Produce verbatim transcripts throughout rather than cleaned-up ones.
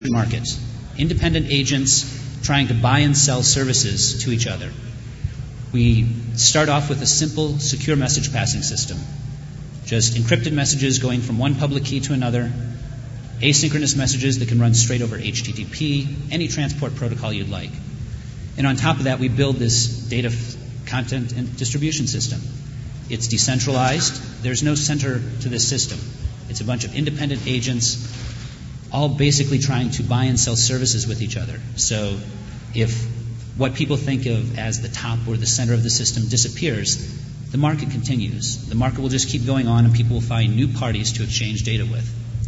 market. Independent agents trying to buy and sell services to each other. We start off with a simple, secure message passing system. Just encrypted messages going from one public key to another, asynchronous messages that can run straight over H T T P, any transport protocol you'd like. And on top of that, we build this data f- content and distribution system. It's decentralized. There's no center to this system. It's a bunch of independent agents all basically trying to buy and sell services with each other. So if what people think of as the top or the center of the system disappears, the market continues. The market will just keep going on and people will find new parties to exchange data with.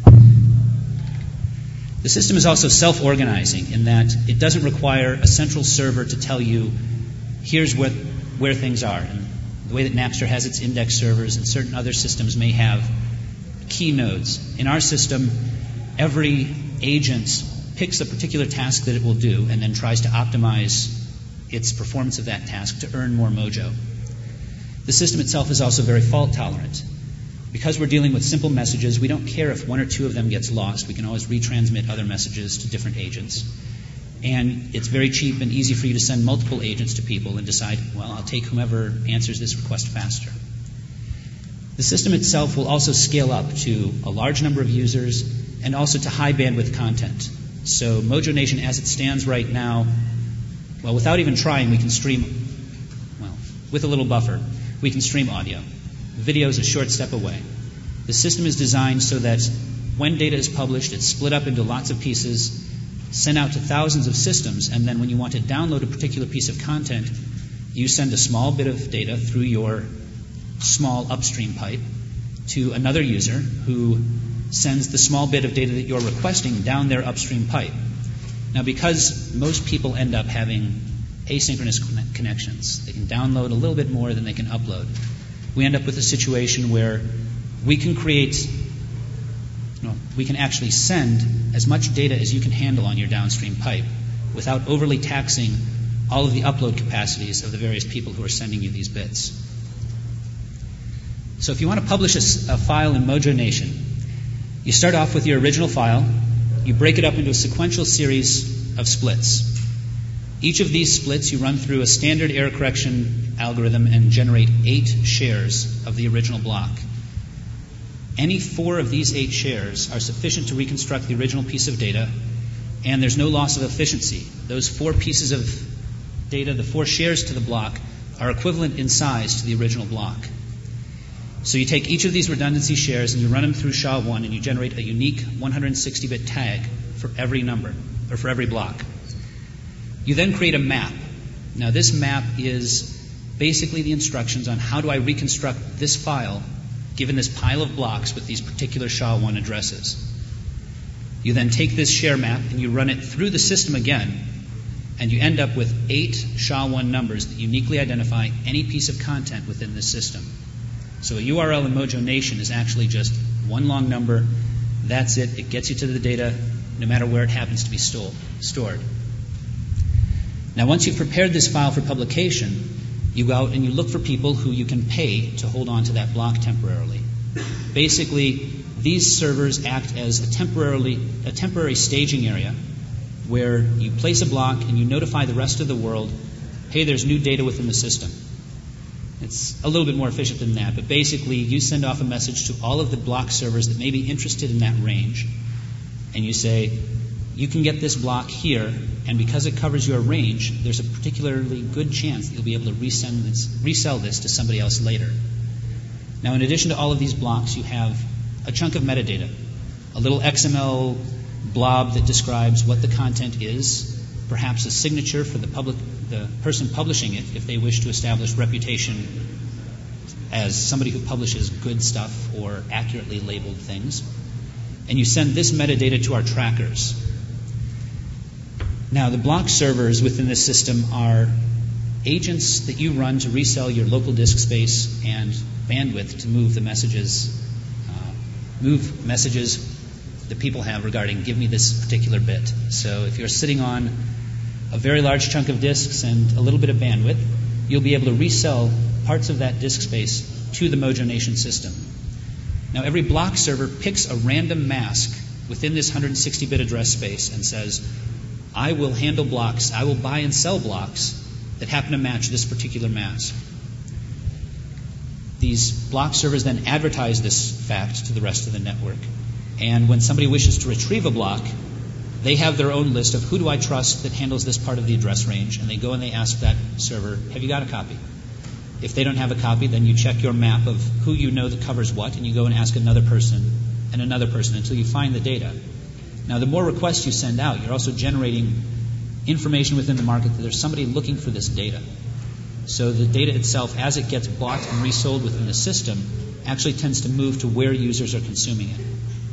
The system is also self-organizing in that it doesn't require a central server to tell you, here's what, where things are. And the way that Napster has its index servers and certain other systems may have key nodes. In our system, every agent picks a particular task that it will do and then tries to optimize its performance of that task to earn more mojo. The system itself is also very fault tolerant. Because we're dealing with simple messages, we don't care if one or two of them gets lost. We can always retransmit other messages to different agents. And it's very cheap and easy for you to send multiple agents to people and decide, well, I'll take whomever answers this request faster. The system itself will also scale up to a large number of users and also to high bandwidth content. So Mojo Nation, as it stands right now, well, without even trying, we can stream, well, with a little buffer, we can stream audio. Video is a short step away. The system is designed so that when data is published, it's split up into lots of pieces, sent out to thousands of systems, and then when you want to download a particular piece of content, you send a small bit of data through your small upstream pipe to another user who sends the small bit of data that you're requesting down their upstream pipe. Now, because most people end up having asynchronous connections, they can download a little bit more than they can upload. We end up with a situation where we can create, no, we can actually send as much data as you can handle on your downstream pipe without overly taxing all of the upload capacities of the various people who are sending you these bits. So if you want to publish a, a file in Mojo Nation, you start off with your original file, you break it up into a sequential series of splits. Each of these splits you run through a standard error correction algorithm and generate eight shares of the original block. Any four of these eight shares are sufficient to reconstruct the original piece of data, and there's no loss of efficiency. Those four pieces of data, the four shares to the block, are equivalent in size to the original block. So you take each of these redundancy shares and you run them through S H A one and you generate a unique one hundred sixty bit tag for every number, or for every block. You then create a map. Now this map is basically the instructions on how do I reconstruct this file given this pile of blocks with these particular S H A one addresses. You then take this share map and you run it through the system again, and you end up with eight S H A one numbers that uniquely identify any piece of content within this system. So a U R L in Mojo Nation is actually just one long number. That's it. It gets you to the data no matter where it happens to be sto- stored. Now once you've prepared this file for publication, you go out and you look for people who you can pay to hold on to that block temporarily. Basically, these servers act as a temporarily a temporary staging area where you place a block and you notify the rest of the world, hey, there's new data within the system. It's a little bit more efficient than that, but basically you send off a message to all of the block servers that may be interested in that range, and you say, you can get this block here, and because it covers your range, there's a particularly good chance that you'll be able to resend this, resell this to somebody else later. Now, in addition to all of these blocks, you have a chunk of metadata, a little X M L blob that describes what the content is, perhaps a signature for the public, the person publishing it, if they wish to establish reputation as somebody who publishes good stuff or accurately labeled things. And you send this metadata to our trackers. Now, the block servers within this system are agents that you run to resell your local disk space and bandwidth to move the messages, uh, move messages that people have regarding give me this particular bit. So if you're sitting on a very large chunk of disks and a little bit of bandwidth, you'll be able to resell parts of that disk space to the Mojo Nation system. Now every block server picks a random mask within this one hundred sixty bit address space and says, I will handle blocks, I will buy and sell blocks that happen to match this particular mask. These block servers then advertise this fact to the rest of the network. And when somebody wishes to retrieve a block, they have their own list of who do I trust that handles this part of the address range, and they go and they ask that server, have you got a copy? If they don't have a copy, then you check your map of who you know that covers what, and you go and ask another person and another person until you find the data. Now, the more requests you send out, you're also generating information within the market that there's somebody looking for this data. So the data itself, as it gets bought and resold within the system, actually tends to move to where users are consuming it.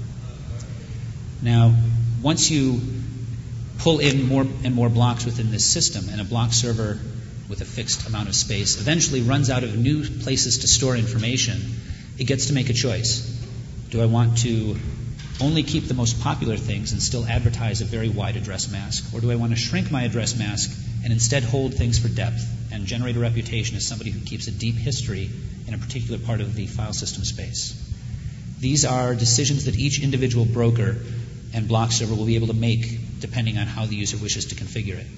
Now, once you pull in more and more blocks within this system, and a block server with a fixed amount of space eventually runs out of new places to store information, it gets to make a choice. Do I want to only keep the most popular things and still advertise a very wide address mask? Or do I want to shrink my address mask and instead hold things for depth and generate a reputation as somebody who keeps a deep history in a particular part of the file system space? These are decisions that each individual broker and block server will be able to make depending on how the user wishes to configure it.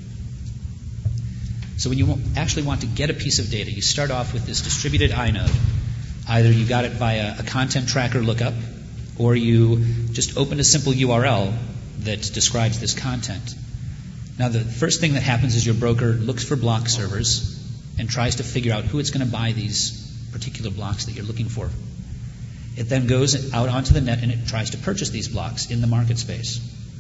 So when you actually want to get a piece of data, you start off with this distributed inode. Either you got it via a content tracker lookup, or you just opened a simple U R L that describes this content. Now, the first thing that happens is your broker looks for block servers and tries to figure out who it's going to buy these particular blocks that you're looking for. It then goes out onto the net and it tries to purchase these blocks in the market space.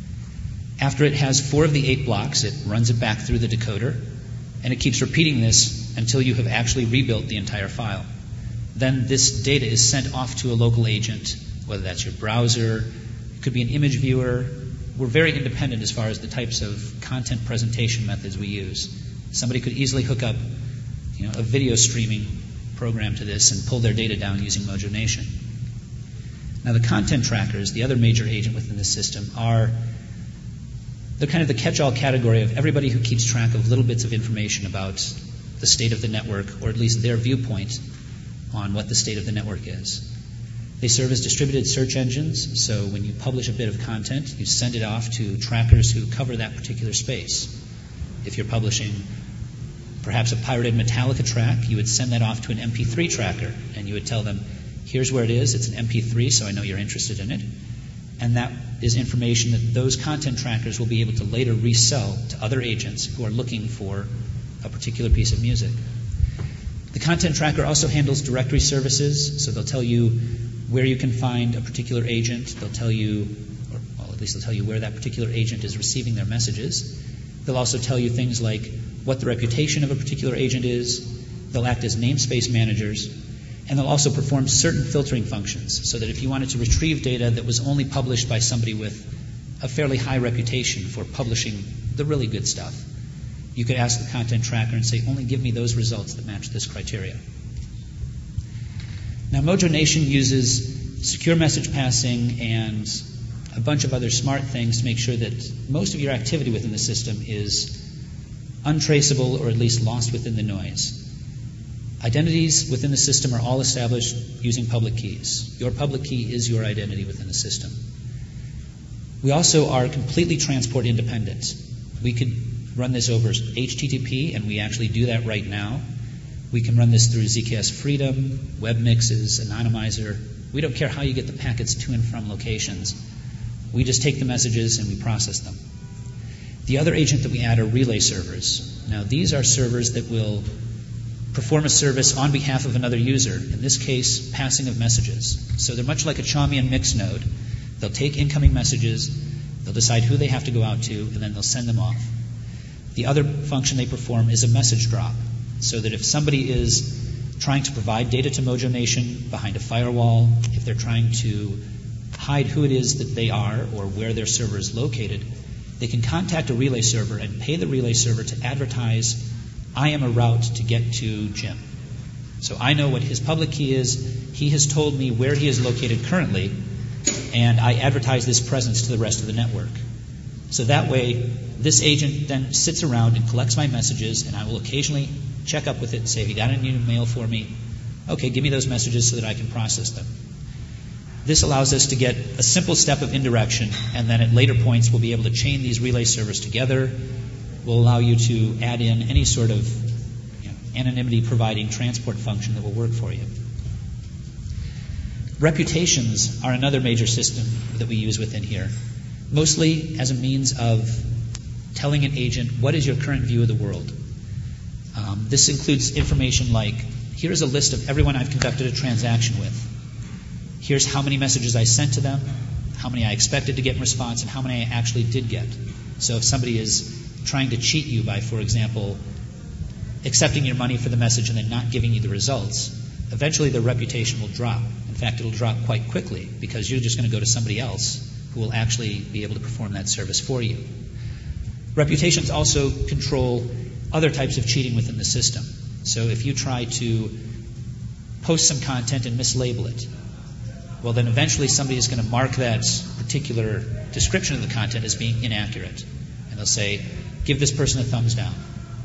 After it has four of the eight blocks, it runs it back through the decoder, and it keeps repeating this until you have actually rebuilt the entire file. Then this data is sent off to a local agent, whether that's your browser, it could be an image viewer. We're very independent as far as the types of content presentation methods we use. Somebody could easily hook up, you know, a video streaming program to this and pull their data down using Mojo Nation. Now, the content trackers, the other major agent within the system, are they're kind of the catch-all category of everybody who keeps track of little bits of information about the state of the network, or at least their viewpoint on what the state of the network is. They serve as distributed search engines, so when you publish a bit of content, you send it off to trackers who cover that particular space. If you're publishing perhaps a pirated Metallica track, you would send that off to an M P three tracker, and you would tell them, here's where it is, it's an M P three, so I know you're interested in it. And that is information that those content trackers will be able to later resell to other agents who are looking for a particular piece of music. The content tracker also handles directory services, so they'll tell you where you can find a particular agent. They'll tell you, or well, at least they'll tell you where that particular agent is receiving their messages. They'll also tell you things like what the reputation of a particular agent is. They'll act as namespace managers. And they'll also perform certain filtering functions, so that if you wanted to retrieve data that was only published by somebody with a fairly high reputation for publishing the really good stuff, you could ask the content tracker and say, only give me those results that match this criteria. Now, Mojo Nation uses secure message passing and a bunch of other smart things to make sure that most of your activity within the system is untraceable, or at least lost within the noise. Identities within the system are all established using public keys. Your public key is your identity within the system. We also are completely transport independent. We could run this over H T T P, and we actually do that right now. We can run this through Z K S Freedom, Web Mixes, Anonymizer. We don't care how you get the packets to and from locations. We just take the messages and we process them. The other agent that we add are relay servers. Now, these are servers that will perform a service on behalf of another user, in this case, passing of messages. So they're much like a Chaumian mix node. They'll take incoming messages, they'll decide who they have to go out to, and then they'll send them off. The other function they perform is a message drop, so that if somebody is trying to provide data to Mojo Nation behind a firewall, if they're trying to hide who it is that they are or where their server is located, they can contact a relay server and pay the relay server to advertise, I am a route to get to Jim. So I know what his public key is. He has told me where he is located currently, and I advertise this presence to the rest of the network. So that way, this agent then sits around and collects my messages, and I will occasionally check up with it and say, have you got any new mail for me? Okay, give me those messages so that I can process them. This allows us to get a simple step of indirection, and then at later points we'll be able to chain these relay servers together. We'll allow you to add in any sort of you know, anonymity-providing transport function that will work for you. Reputations are another major system that we use within here, mostly as a means of telling an agent what is your current view of the world. Um, this includes information like, here's a list of everyone I've conducted a transaction with. Here's how many messages I sent to them, how many I expected to get in response, and how many I actually did get. So if somebody is trying to cheat you by, for example, accepting your money for the message and then not giving you the results, eventually their reputation will drop. In fact, it'll drop quite quickly because you're just going to go to somebody else who will actually be able to perform that service for you. Reputations also control other types of cheating within the system. So if you try to post some content and mislabel it, well, then eventually somebody is going to mark that particular description of the content as being inaccurate. And they'll say, give this person a thumbs down.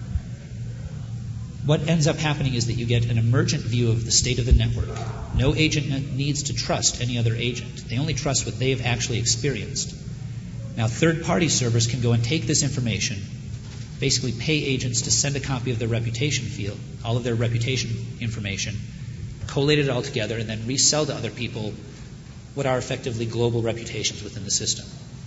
What ends up happening is that you get an emergent view of the state of the network. No agent needs to trust any other agent. They only trust what they have actually experienced. Now, third-party servers can go and take this information, basically pay agents to send a copy of their reputation field, all of their reputation information, collate it all together, and then resell to other people what are effectively global reputations within the system.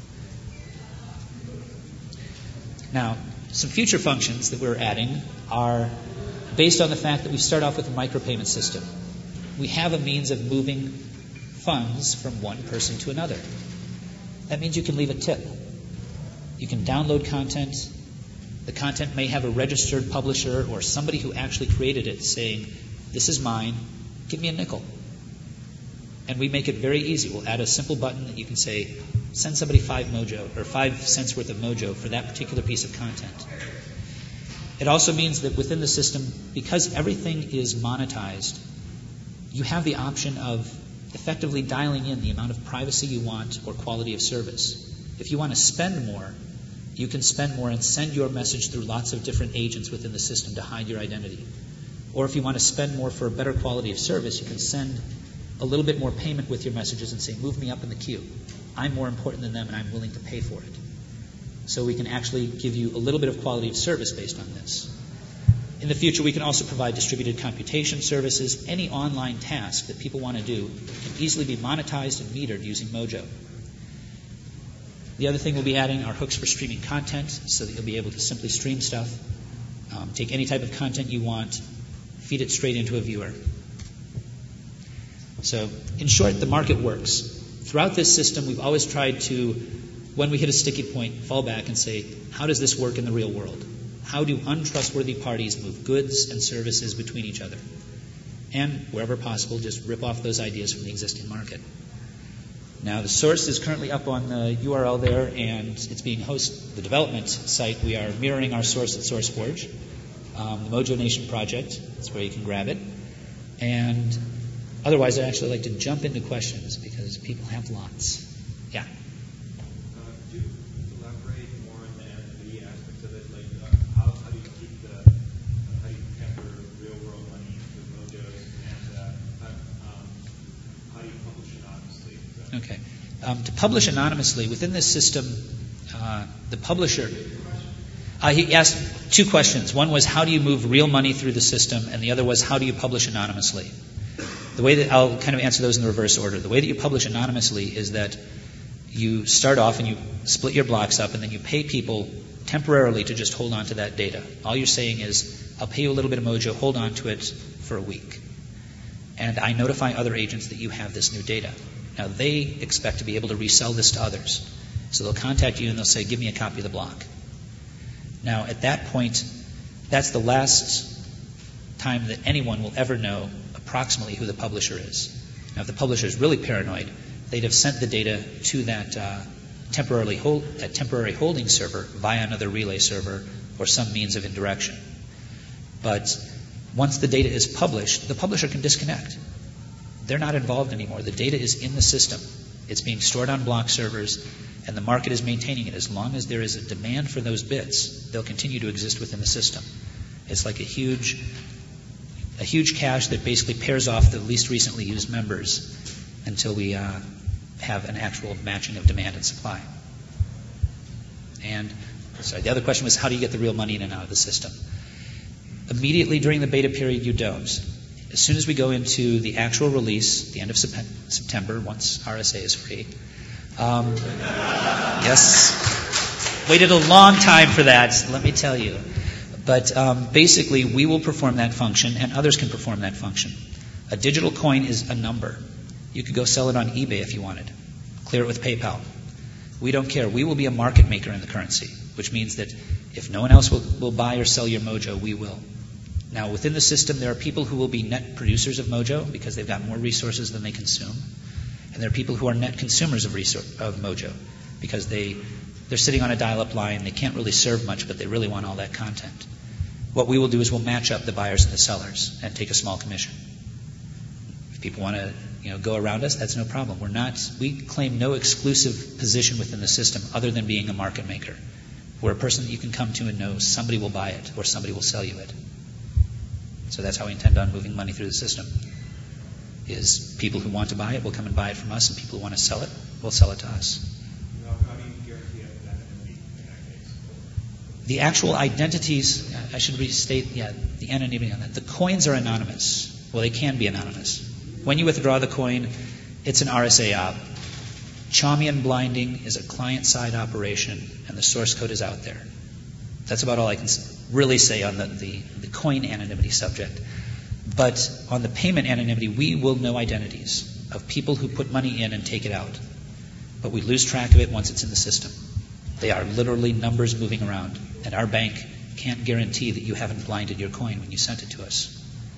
Now, some future functions that we're adding are based on the fact that we start off with a micropayment system. We have a means of moving funds from one person to another. That means you can leave a tip. You can download content. The content may have a registered publisher or somebody who actually created it saying, this is mine, give me a nickel. And we make it very easy. We'll add a simple button that you can say, send somebody five mojo or five cents worth of mojo for that particular piece of content. It also means that within the system, because everything is monetized, you have the option of effectively dialing in the amount of privacy you want or quality of service. If you want to spend more, you can spend more and send your message through lots of different agents within the system to hide your identity. Or if you want to spend more for a better quality of service, you can send a little bit more payment with your messages and say, move me up in the queue. I'm more important than them and I'm willing to pay for it. So we can actually give you a little bit of quality of service based on this. In the future, we can also provide distributed computation services. Any online task that people want to do can easily be monetized and metered using Mojo. The other thing we'll be adding are hooks for streaming content so that you'll be able to simply stream stuff, um, take any type of content you want, feed it straight into a viewer. So, in short, the market works. Throughout this system, we've always tried to, when we hit a sticky point, fall back and say, how does this work in the real world? How do untrustworthy parties move goods and services between each other? And, wherever possible, just rip off those ideas from the existing market. Now, the source is currently up on the U R L there, and it's being hosted, the development site. We are mirroring our source at SourceForge. Um, the Mojo Nation project, that's where you can grab it. And otherwise, I'd actually like to jump into questions because people have lots. Yeah? Uh, could you elaborate more on the anonymity aspect of it? Like, uh, how, how do you keep the, uh, how do you capture real-world money with Mojos, and uh, um, how do you publish anonymously? Okay. Um, to publish anonymously, within this system, uh, the publisher... Uh, he asked two questions. One was, how do you move real money through the system? And the other was, how do you publish anonymously? The way that I'll kind of answer those in the reverse order. The way that you publish anonymously is that you start off and you split your blocks up, and then you pay people temporarily to just hold on to that data. All you're saying is, I'll pay you a little bit of Mojo, hold on to it for a week. And I notify other agents that you have this new data. Now, they expect to be able to resell this to others. So they'll contact you and they'll say, give me a copy of the block. Now, at that point, that's the last time that anyone will ever know approximately who the publisher is. Now, if the publisher is really paranoid, they'd have sent the data to that uh, temporarily hold, that temporary holding server via another relay server or some means of indirection. But once the data is published, the publisher can disconnect. They're not involved anymore. The data is in the system. It's being stored on block servers, and the market is maintaining it. As long as there is a demand for those bits, they'll continue to exist within the system. It's like a huge, a huge cache that basically pairs off the least recently used members until we uh, have an actual matching of demand and supply. And sorry, the other question was, how do you get the real money in and out of the system? Immediately during the beta period, you don't. As soon as we go into the actual release, the end of September, once R S A is free, um, yes, waited a long time for that, let me tell you. But um, basically, we will perform that function, and others can perform that function. A digital coin is a number. You could go sell it on eBay if you wanted. Clear it with PayPal. We don't care. We will be a market maker in the currency, which means that if no one else will, will buy or sell your Mojo, we will. Now, within the system, there are people who will be net producers of Mojo because they've got more resources than they consume. And there are people who are net consumers of, resor- of Mojo because they, they're sitting on a dial-up line. They can't really serve much, but they really want all that content. What we will do is we'll match up the buyers and the sellers and take a small commission. If people want to you know, go around us, that's no problem. We're not, we claim no exclusive position within the system other than being a market maker. We're a person that you can come to and know somebody will buy it or somebody will sell you it. So that's how we intend on moving money through the system. Is people who want to buy it will come and buy it from us, and people who want to sell it will sell it to us. Now, how do you guarantee anonymity in that case? The actual identities, I should restate, yeah, the anonymity on that. The coins are anonymous. Well, they can be anonymous. When you withdraw the coin, it's an R S A op. Chaumian blinding is a client-side operation, and the source code is out there. That's about all I can really say on the, the, the coin anonymity subject. But on the payment anonymity, we will know identities of people who put money in and take it out. But we lose track of it once it's in the system. They are literally numbers moving around, and our bank can't guarantee that you haven't blinded your coin when you sent it to us.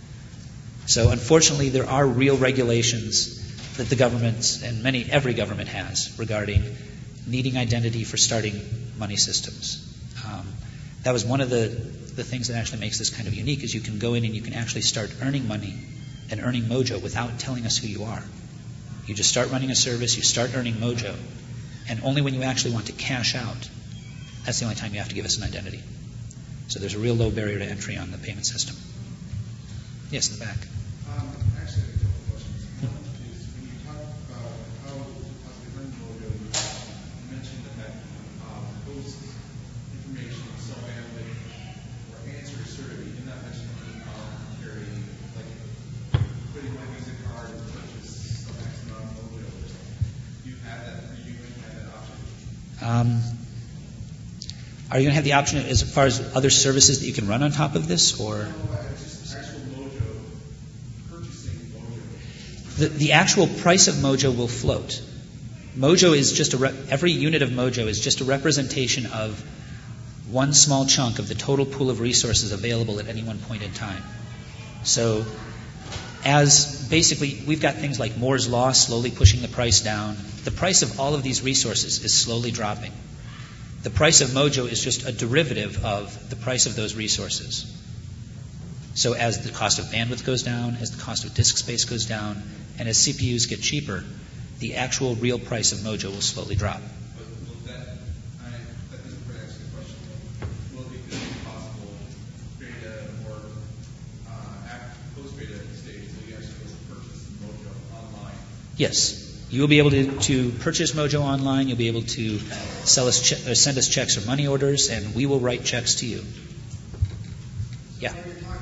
So unfortunately, there are real regulations that the government, and many, every government has, regarding needing identity for starting money systems. Um, that was one of the, the things that actually makes this kind of unique, is you can go in and you can actually start earning money and earning Mojo without telling us who you are. You just start running a service, you start earning Mojo, and only when you actually want to cash out, that's the only time you have to give us an identity. So there's a real low barrier to entry on the payment system. Yes, in the back. Um, actually, I have a couple questions. One is, when you talk about how to possibly earn Mojo, you mentioned that um, post information, so bandwidth, or answer a survey. You did not mention any um, carry, like putting my Visa card and purchase some X amount of Mojo or something. Do you have that? Are you going to have that option? Um, are you going to have the option as far as other services that you can run on top of this, or? The, the actual price of Mojo will float. Mojo is just a re- every unit of Mojo is just a representation of one small chunk of the total pool of resources available at any one point in time. So, as basically we've got things like Moore's law slowly pushing the price down. The price of all of these resources is slowly dropping. The price of Mojo is just a derivative of the price of those resources. So as the cost of bandwidth goes down, as the cost of disk space goes down, and as C P Us get cheaper, the actual real price of Mojo will slowly drop. But will that, I, that doesn't really answer the question. Will it be possible beta or uh, after post-beta stage, will you actually be able to purchase Mojo online? Yes. You will be able to, to purchase Mojo online. You'll be able to sell us che- or send us checks or money orders, and we will write checks to you. Yeah.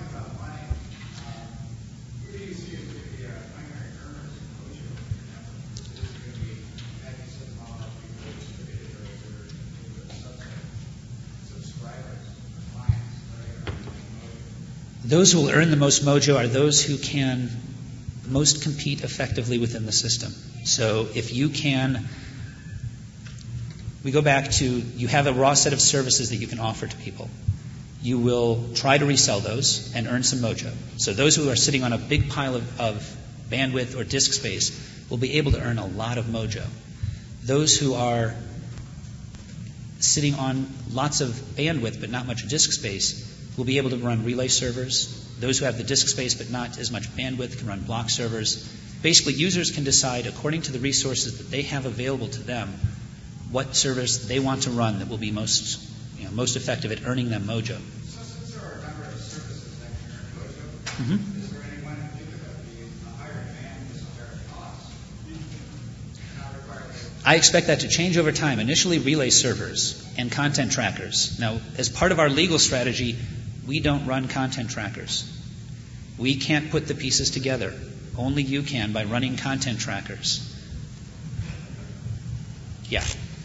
Those who will earn the most Mojo are those who can most compete effectively within the system. So if you can, we go back to, you have a raw set of services that you can offer to people. You will try to resell those and earn some Mojo. So those who are sitting on a big pile of, of bandwidth or disk space will be able to earn a lot of Mojo. Those who are sitting on lots of bandwidth but not much disk space will be able to run relay servers. Those who have the disk space but not as much bandwidth can run block servers. Basically, users can decide, according to the resources that they have available to them, what service they want to run that will be most, you know, most effective at earning them Mojo. So since there are a number of services that can earn Mojo, Mm-hmm. is there any one in particular that would be a higher demand with a higher cost? I expect that to change over time. Initially, relay servers and content trackers. Now, as part of our legal strategy, we don't run content trackers. We can't put the pieces together. Only you can by running content trackers. Yeah.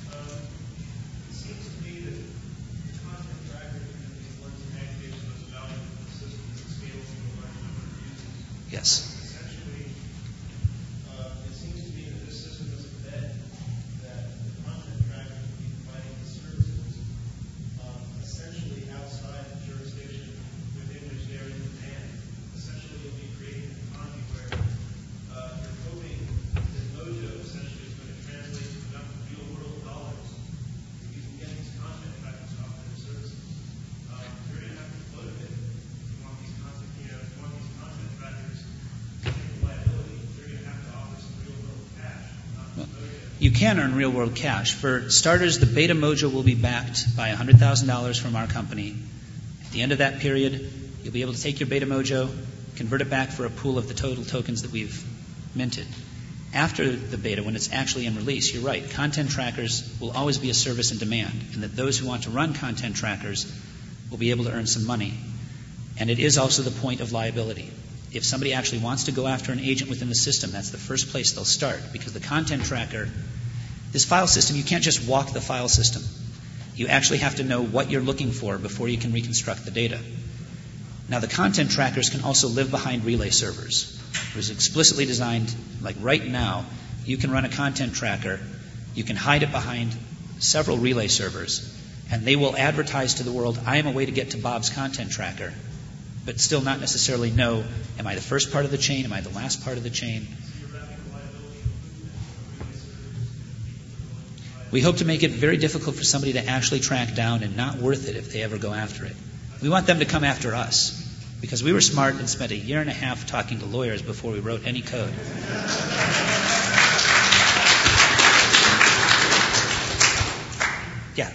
Yes. Essentially, uh, it seems to me that this system is a bet that the content trackers will be providing the services uh, essentially outside the jurisdiction within which they're in demand. Essentially, you'll be creating an economy where uh, you're hoping that Mojo essentially is going to translate to enough real-world dollars that you can get these content trackers off their services. Uh, you're going to have to float a bit if you want these content, you know, if you want these content trackers. You can earn real-world cash. For starters, the Beta Mojo will be backed by one hundred thousand dollars from our company. At the end of that period, you'll be able to take your Beta Mojo, convert it back for a pool of the total tokens that we've minted. After the beta, when it's actually in release, you're right, content trackers will always be a service in demand, and that those who want to run content trackers will be able to earn some money. And it is also the point of liability. If somebody actually wants to go after an agent within the system, that's the first place they'll start, because the content tracker, this file system, you can't just walk the file system. You actually have to know what you're looking for before you can reconstruct the data. Now, the content trackers can also live behind relay servers. It was explicitly designed, like right now, you can run a content tracker, you can hide it behind several relay servers, and they will advertise to the world, I am a way to get to Bob's content tracker, but still not necessarily know, am I the first part of the chain, am I the last part of the chain? We hope to make it very difficult for somebody to actually track down, and not worth it if they ever go after it. We want them to come after us, because we were smart and spent a year and a half talking to lawyers before we wrote any code. Yeah.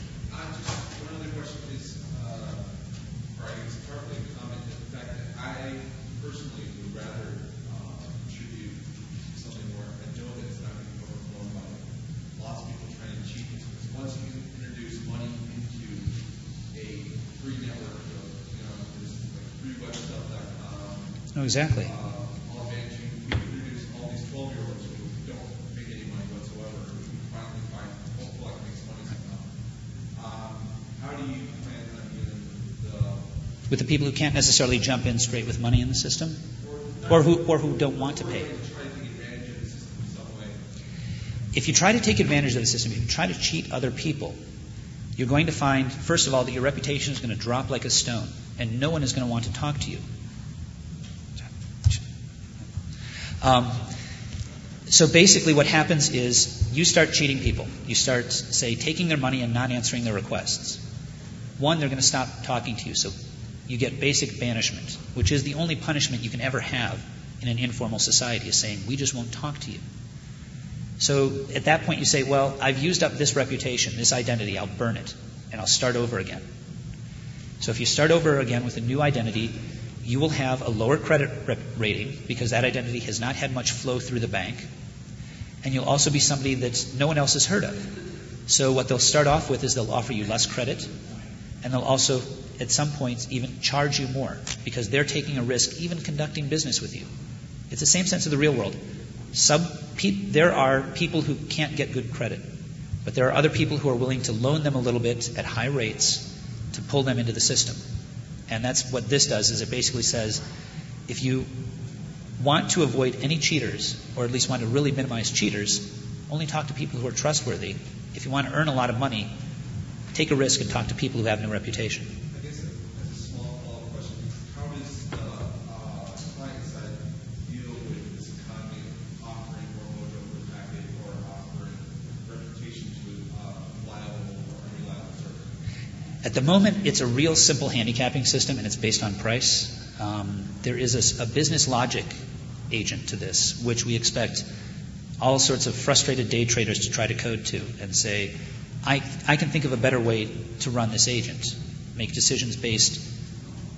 No, exactly. Uh, all banking, we introduce all these twelve-year-olds who don't make any money whatsoever, who finally find, hopefully I can make some money somehow. Um, how do you plan on dealing with the... With the people who can't necessarily jump in straight with money in the system? Or, or who or who don't want to pay? Try to take advantage of the system in some way. If you try to take advantage of the system, if you try to cheat other people, you're going to find, first of all, that your reputation is going to drop like a stone, and no one is going to want to talk to you. Um, so basically what happens is you start cheating people. You start, say, taking their money and not answering their requests. One, they're going to stop talking to you. So you get basic banishment, which is the only punishment you can ever have in an informal society, is saying, we just won't talk to you. So at that point you say, well, I've used up this reputation, this identity, I'll burn it, and I'll start over again. So if you start over again with a new identity, you will have a lower credit rating because that identity has not had much flow through the bank. And you'll also be somebody that no one else has heard of. So what they'll start off with is they'll offer you less credit, and they'll also, at some points, even charge you more because they're taking a risk even conducting business with you. It's the same sense of the real world. Some pe- there are people who can't get good credit, but there are other people who are willing to loan them a little bit at high rates to pull them into the system. And that's what this does, is it basically says, if you want to avoid any cheaters, or at least want to really minimize cheaters, only talk to people who are trustworthy. If you want to earn a lot of money, take a risk and talk to people who have no reputation. I guess as a small follow-up question, how does the uh, client side deal with this economy of offering more Mojo per packet or offering reputation to uh, reliable or unreliable service? At the moment, it's a real simple handicapping system, and it's based on price. Um, there is a, a business logic agent to this, which we expect all sorts of frustrated day traders to try to code to and say, I, I can think of a better way to run this agent, make decisions based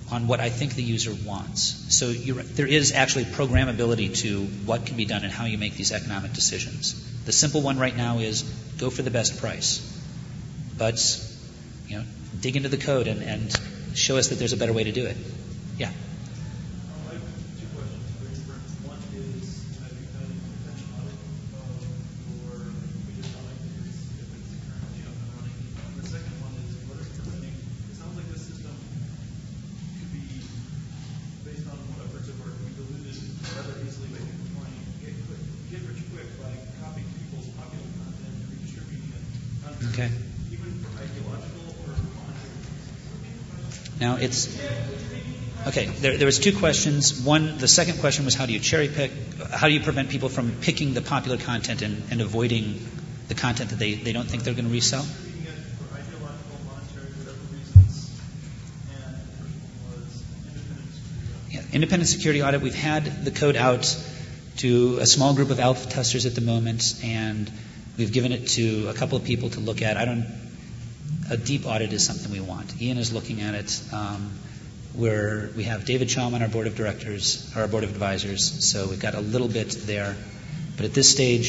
on what I think the user wants. So you're, there is actually programmability to what can be done and how you make these economic decisions. The simple one right now is go for the best price. But, you know, dig into the code and, and show us that there's a better way to do it. Yeah? I have two questions. One is, have you done an independent audit of your major product if it's currently up and running? And the second one is, what is preventing? It sounds like this system could be, based on what I've heard so far, can be diluted rather easily by people trying to get quick, get rich quick by copying people's popular content and redistributing it under, Okay. even for ideological or monetary reasons. Now it's okay. There, there was two questions. One, the second question was how do you cherry pick? How do you prevent people from picking the popular content and, and avoiding the content that they, they don't think they're going to resell? Distributing it for ideological, monetary, whatever reasons. And the first one was independent security. Yeah, independent security audit. We've had the code out to a small group of alpha testers at the moment, and we've given it to a couple of people to look at. I don't. A deep audit is something we want. Ian is looking at it. Um, where we have David Chaum on our board of directors, or our board of advisors, so we've got a little bit there. But at this stage,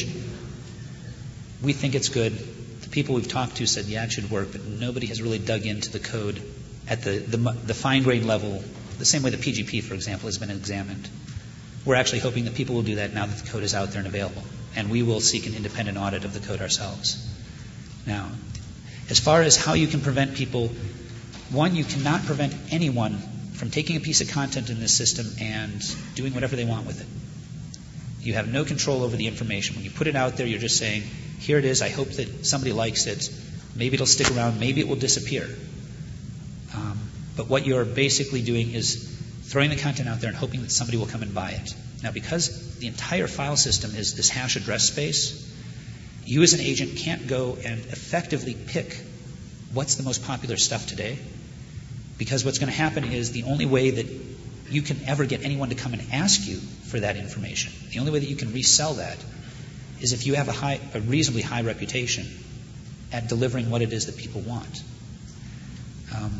we think it's good. The people we've talked to said, yeah, it should work, but nobody has really dug into the code at the, the, the fine-grained level, the same way the P G P, for example, has been examined. We're actually hoping that people will do that now that the code is out there and available, and we will seek an independent audit of the code ourselves. Now, as far as how you can prevent people, one, you cannot prevent anyone from taking a piece of content in this system and doing whatever they want with it. You have no control over the information. When you put it out there, you're just saying, here it is, I hope that somebody likes it. Maybe it'll stick around, maybe it will disappear. Um, but what you're basically doing is throwing the content out there and hoping that somebody will come and buy it. Now, because the entire file system is this hash address space, you as an agent can't go and effectively pick what's the most popular stuff today. Because what's going to happen is the only way that you can ever get anyone to come and ask you for that information, the only way that you can resell that is if you have a, high, a reasonably high reputation at delivering what it is that people want. Um,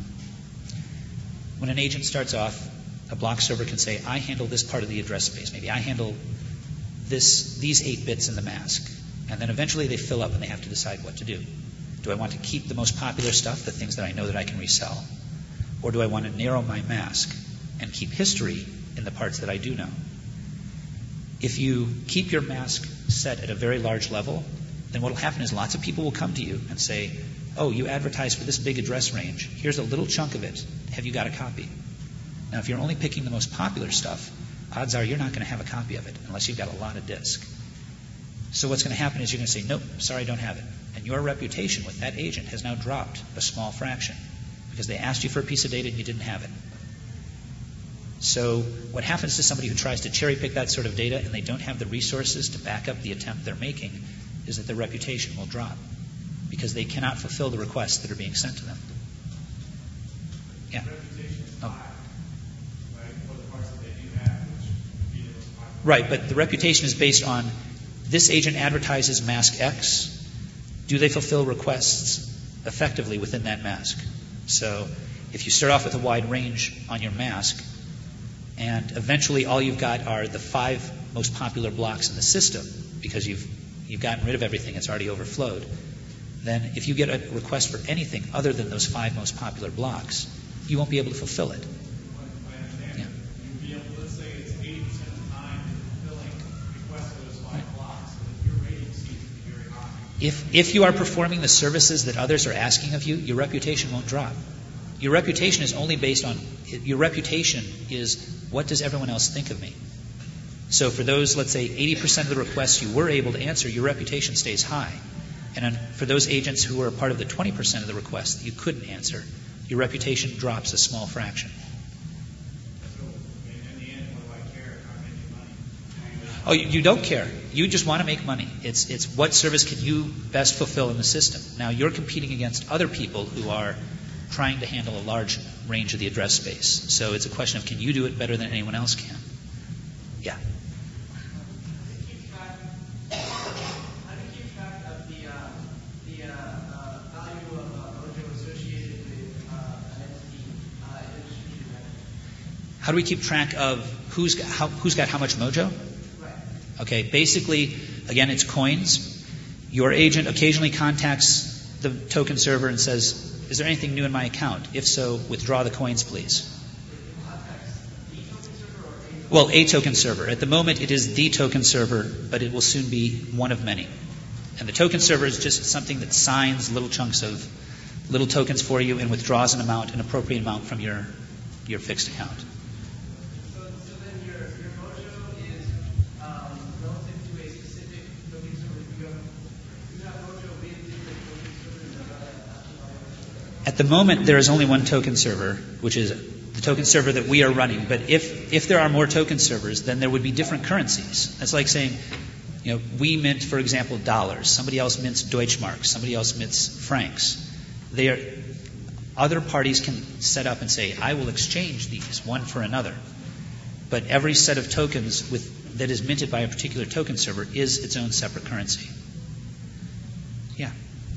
when an agent starts off, a block server can say, I handle this part of the address space. Maybe I handle this, these eight bits in the mask. And then eventually they fill up and they have to decide what to do. Do I want to keep the most popular stuff, the things that I know that I can resell? Or do I want to narrow my mask and keep history in the parts that I do know? If you keep your mask set at a very large level, then what will happen is lots of people will come to you and say, oh, you advertise for this big address range. Here's a little chunk of it. Have you got a copy? Now, if you're only picking the most popular stuff, odds are you're not going to have a copy of it unless you've got a lot of disk. So what's going to happen is you're going to say, nope, sorry, I don't have it. And your reputation with that agent has now dropped a small fraction because they asked you for a piece of data and you didn't have it. So what happens to somebody who tries to cherry pick that sort of data and they don't have the resources to back up the attempt they're making is that their reputation will drop because they cannot fulfill the requests that are being sent to them. Yeah. Reputation is Oh. high, right, for the parts that they do have, which would be the most popular. Right, but the reputation is based on this agent advertises mask X. Do they fulfill requests effectively within that mask? So if you start off with a wide range on your mask, and eventually all you've got are the five most popular blocks in the system because you've you've gotten rid of everything, it's already overflowed, then if you get a request for anything other than those five most popular blocks, you won't be able to fulfill it. I understand. Yeah. You'd be able, let's say it's eighty percent of the time you're fulfilling requests for those five blocks, and your rating seems to be very high. If if you are performing the services that others are asking of you, your reputation won't drop. Your reputation is only based on, your reputation is what does everyone else think of me? So for those, let's say, eighty percent of the requests you were able to answer, your reputation stays high. And for those agents who were a part of the twenty percent of the requests that you couldn't answer, your reputation drops a small fraction. So, in the end, what do I care if I'm making money? Oh, you, you don't care. You just want to make money. It's it's what service can you best fulfill in the system. Now, you're competing against other people who are trying to handle a large range of the address space. So it's a question of can you do it better than anyone else can? Yeah. How do you keep track of the, uh, the uh, uh, value of uh, Mojo associated with uh, an entity uh, in a distributed manner? how do we keep track of who's got how, who's got how much Mojo? Okay, basically, again, it's coins. Your agent occasionally contacts the token server and says, is there anything new in my account? If so, withdraw the coins, please. Well, a token server. At the moment, it is the token server, but it will soon be one of many. And the token server is just something that signs little chunks of little tokens for you and withdraws an amount, an appropriate amount from your, your fixed account. So, so then your, your Mojo is um, relative to a specific token server. You have, you have Mojo with different token servers. At the moment, there is only one token server, which is the token server that we are running. But if, if there are more token servers, then there would be different currencies. That's like saying, you know, we mint, for example, dollars. Somebody else mints Deutschmarks. Somebody else mints francs. They are, other parties can set up and say, I will exchange these one for another. But every set of tokens with, that is minted by a particular token server is its own separate currency. Yeah.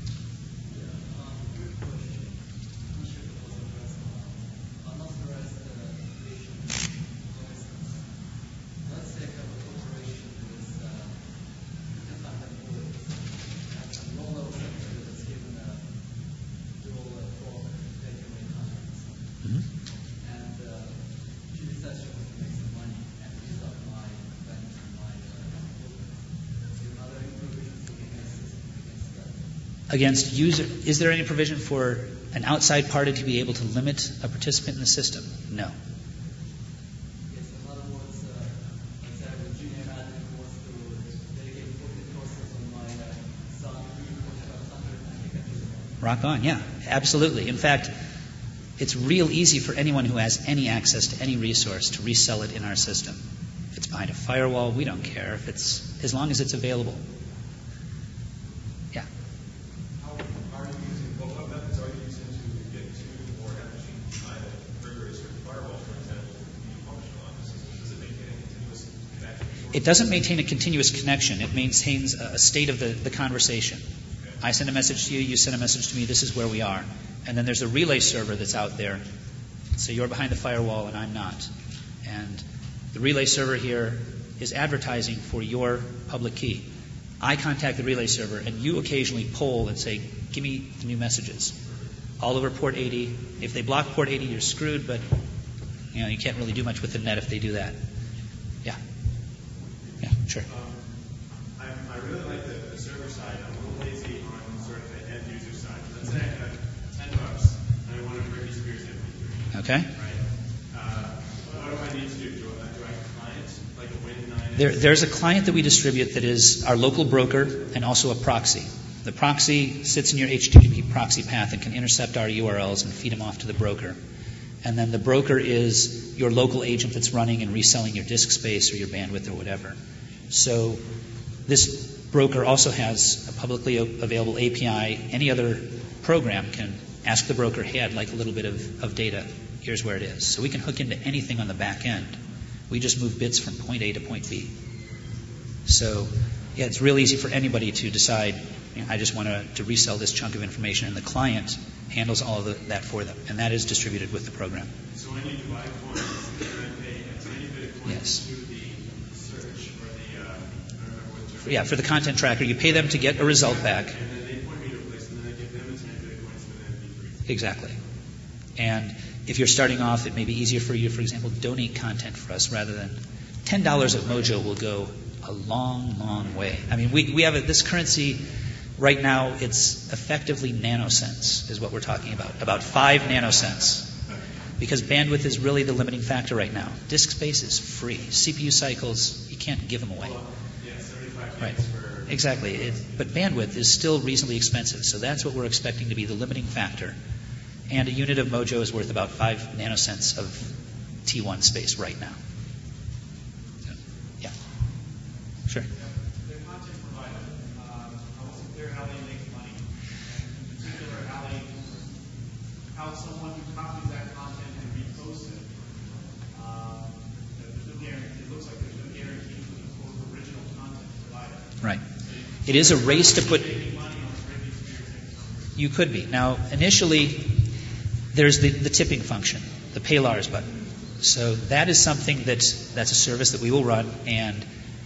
Against user, is there any provision for an outside party to be able to limit a participant in the system? No. Yes, in other words, uh, let's say a junior admin who wants to delegate forty courses on my uh, son, forty-five hundred, I think I can do that. Rock on, yeah, absolutely. In fact, it's real easy for anyone who has any access to any resource to resell it in our system. If it's behind a firewall, we don't care. If it's as long as it's available. Yeah. How are you using, what, what methods are you using to get to or have machines idle, trigger a certain firewall, for example, to be functional on the system? Does it maintain a continuous connection? It doesn't maintain a continuous connection. It maintains a state of the, the conversation. Okay. I send a message to you, you send a message to me, this is where we are. And then there's a relay server that's out there. So you're behind the firewall and I'm not. And the relay server here is advertising for your public key. I contact the relay server and you occasionally poll and say, give me the new messages. All over port eighty. If they block port eighty, you're screwed, but you know, you can't really do much with the net if they do that. Yeah. Yeah, sure. Um, I, I really like the, the server side. I'm a little lazy on sort of the end user side. Let's say I have ten bucks and I want to Britney Spears M P three. Okay. Right. Uh, what do I need to do? Do I, do I have a client like a Win nine? There, there's a client that we distribute that is our local broker and also a proxy. The proxy sits in your H T T P proxy path and can intercept our U R Ls and feed them off to the broker. And then the broker is your local agent that's running and reselling your disk space or your bandwidth or whatever. So this broker also has a publicly available A P I. Any other program can ask the broker, hey, I'd like a little bit of, of data. Here's where it is. So we can hook into anything on the back end. We just move bits from point A to point B. So yeah, it's real easy for anybody to decide, you know, I just want to, to resell this chunk of information, and the client handles all of the, that for them, and that is distributed with the program. So I need to buy coins and I pay a tiny bit of coins Yes. to the search or the, uh, I don't remember what term. Yeah, for the content tracker, you pay them to get a result back. And then they point me to a place and then I give them a tiny bit of coins for the M P three. Exactly. And if you're starting off, it may be easier for you to, for example, donate content for us rather than ten dollars of Mojo will go a long, long way. I mean, we, we have a, this currency right now, it's effectively nanocents is what we're talking about, about five nanocents. Because bandwidth is really the limiting factor right now. Disk space is free. C P U cycles, you can't give them away. Well, yeah, seventy-five Right. gigs for... Exactly. It, but bandwidth is still reasonably expensive, so that's what we're expecting to be the limiting factor. And a unit of Mojo is worth about five nanocents of T one space right now. So, yeah. Sure. The content provider, um, I wasn't clear how they make money. And in particular, how they, how someone who copies that content and reposts it. Um, there's no guarantee. It looks like there's no guarantee for the quote original content provider. Right. It is a race to put. Making money on Britney Spears things. You could be. Now, initially, there's the, the tipping function, the pay Lars button. So that is something that that's a service that we will run, and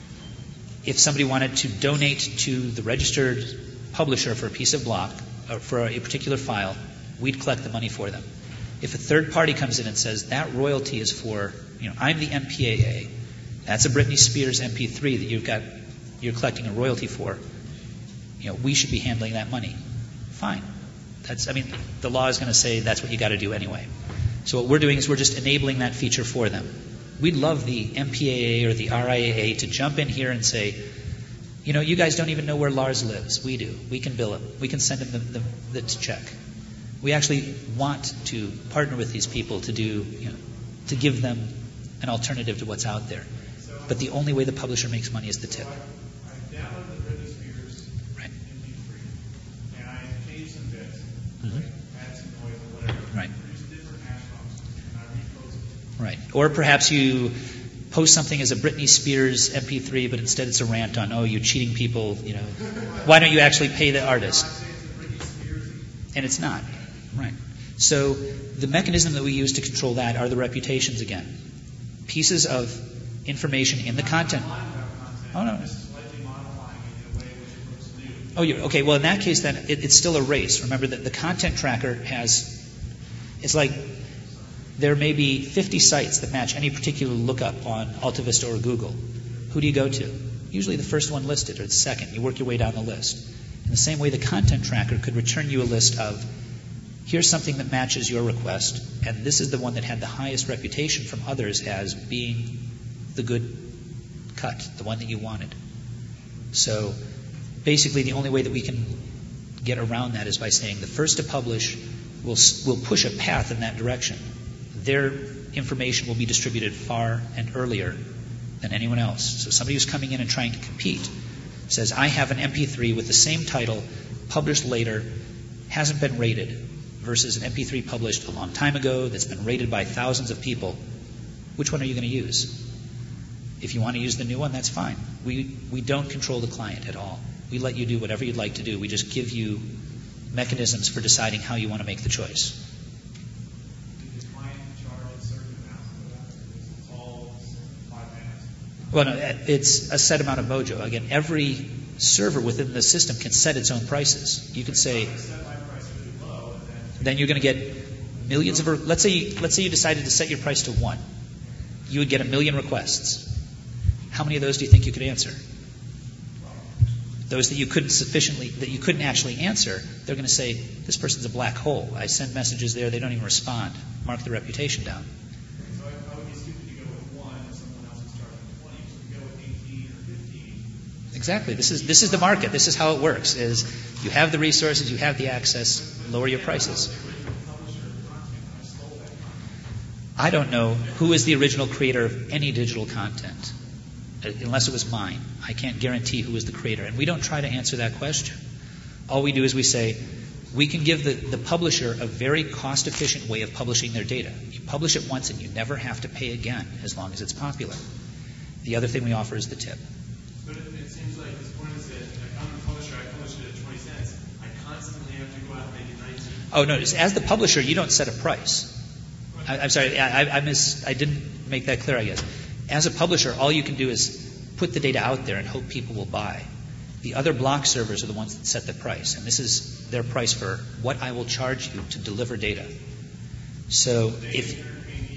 if somebody wanted to donate to the registered publisher for a piece of block or for a particular file, we'd collect the money for them. If a third party comes in and says that royalty is for, you know, I'm the M P A A, that's a Britney Spears M P three that you've got, you're collecting a royalty for, you know, we should be handling that money. Fine. That's, I mean, the law is going to say that's what you got to do anyway. So what we're doing is we're just enabling that feature for them. We'd love the M P A A or the R I A A to jump in here and say, you know, you guys don't even know where Lars lives. We do. We can bill him. We can send him the, the, the check. We actually want to partner with these people to do, you know, to give them an alternative to what's out there. But the only way the publisher makes money is the tip. I downloaded the Britney Spears Right. M P three, and I changed some bits, Mhm. like add some noise or whatever. Right. Produced different hash functions, and I reposted it. Right. Or perhaps you post something as a Britney Spears M P three, but instead it's a rant on, oh, you're cheating people, you know. Why don't you actually pay the artist? I say it's a Britney Spears. And it's not. Right. So the mechanism that we use to control that are the reputations again. Pieces of information in the content. Oh, no. This is slightly modifying it in a way which looks new. Oh, you're, okay. Well, in that case, then it, it's still a race. Remember that the content tracker has, it's like there may be fifty sites that match any particular lookup on AltaVista or Google. Who do you go to? Usually the first one listed or the second. You work your way down the list. In the same way, the content tracker could return you a list of, here's something that matches your request, and this is the one that had the highest reputation from others as being the good cut, the one that you wanted. So basically the only way that we can get around that is by saying the first to publish will, will push a path in that direction. Their information will be distributed far and earlier than anyone else. So somebody who's coming in and trying to compete says, I have an M P three with the same title, published later, hasn't been rated, versus an M P three published a long time ago that's been rated by thousands of people. Which one are you going to use? If you want to use the new one, that's fine. We, we don't control the client at all. We let you do whatever you'd like to do. We just give you mechanisms for deciding how you want to make the choice. Did the client charge a certain amount for that? Because it's all five minutes. Well, no, it's a set amount of mojo. Again, every server within the system can set its own prices. You can say, Set my price really low, and then then you're going to get millions of, let's say, let's say you decided to set your price to one. You would get a million requests. How many of those do you think you could answer? Those that you couldn't sufficiently, that you couldn't actually answer, they're going to say, this person's a black hole. I send messages there, they don't even respond. Mark the reputation down. So I, I would be stupid to go with one if someone else is charging twenty. So if you go with eighteen or fifteen. Exactly. This is this is the market. This is how it works. Is you have the resources, you have the access, lower your prices. I don't know who is the original creator of any digital content, unless it was mine. I can't guarantee who is the creator, and we don't try to answer that question. All we do is we say, we can give the, the publisher a very cost-efficient way of publishing their data. You publish it once and you never have to pay again, as long as it's popular. The other thing we offer is the tip. But it, it seems like this point is that if I'm a publisher, I publish it at twenty cents. I constantly have to go out and make it nineteen. Oh, no, as the publisher, you don't set a price. I, I'm sorry, I, I, miss, I didn't make that clear, I guess. As a publisher, all you can do is put the data out there and hope people will buy. The other block servers are the ones that set the price, and this is their price for what I will charge you to deliver data. So if...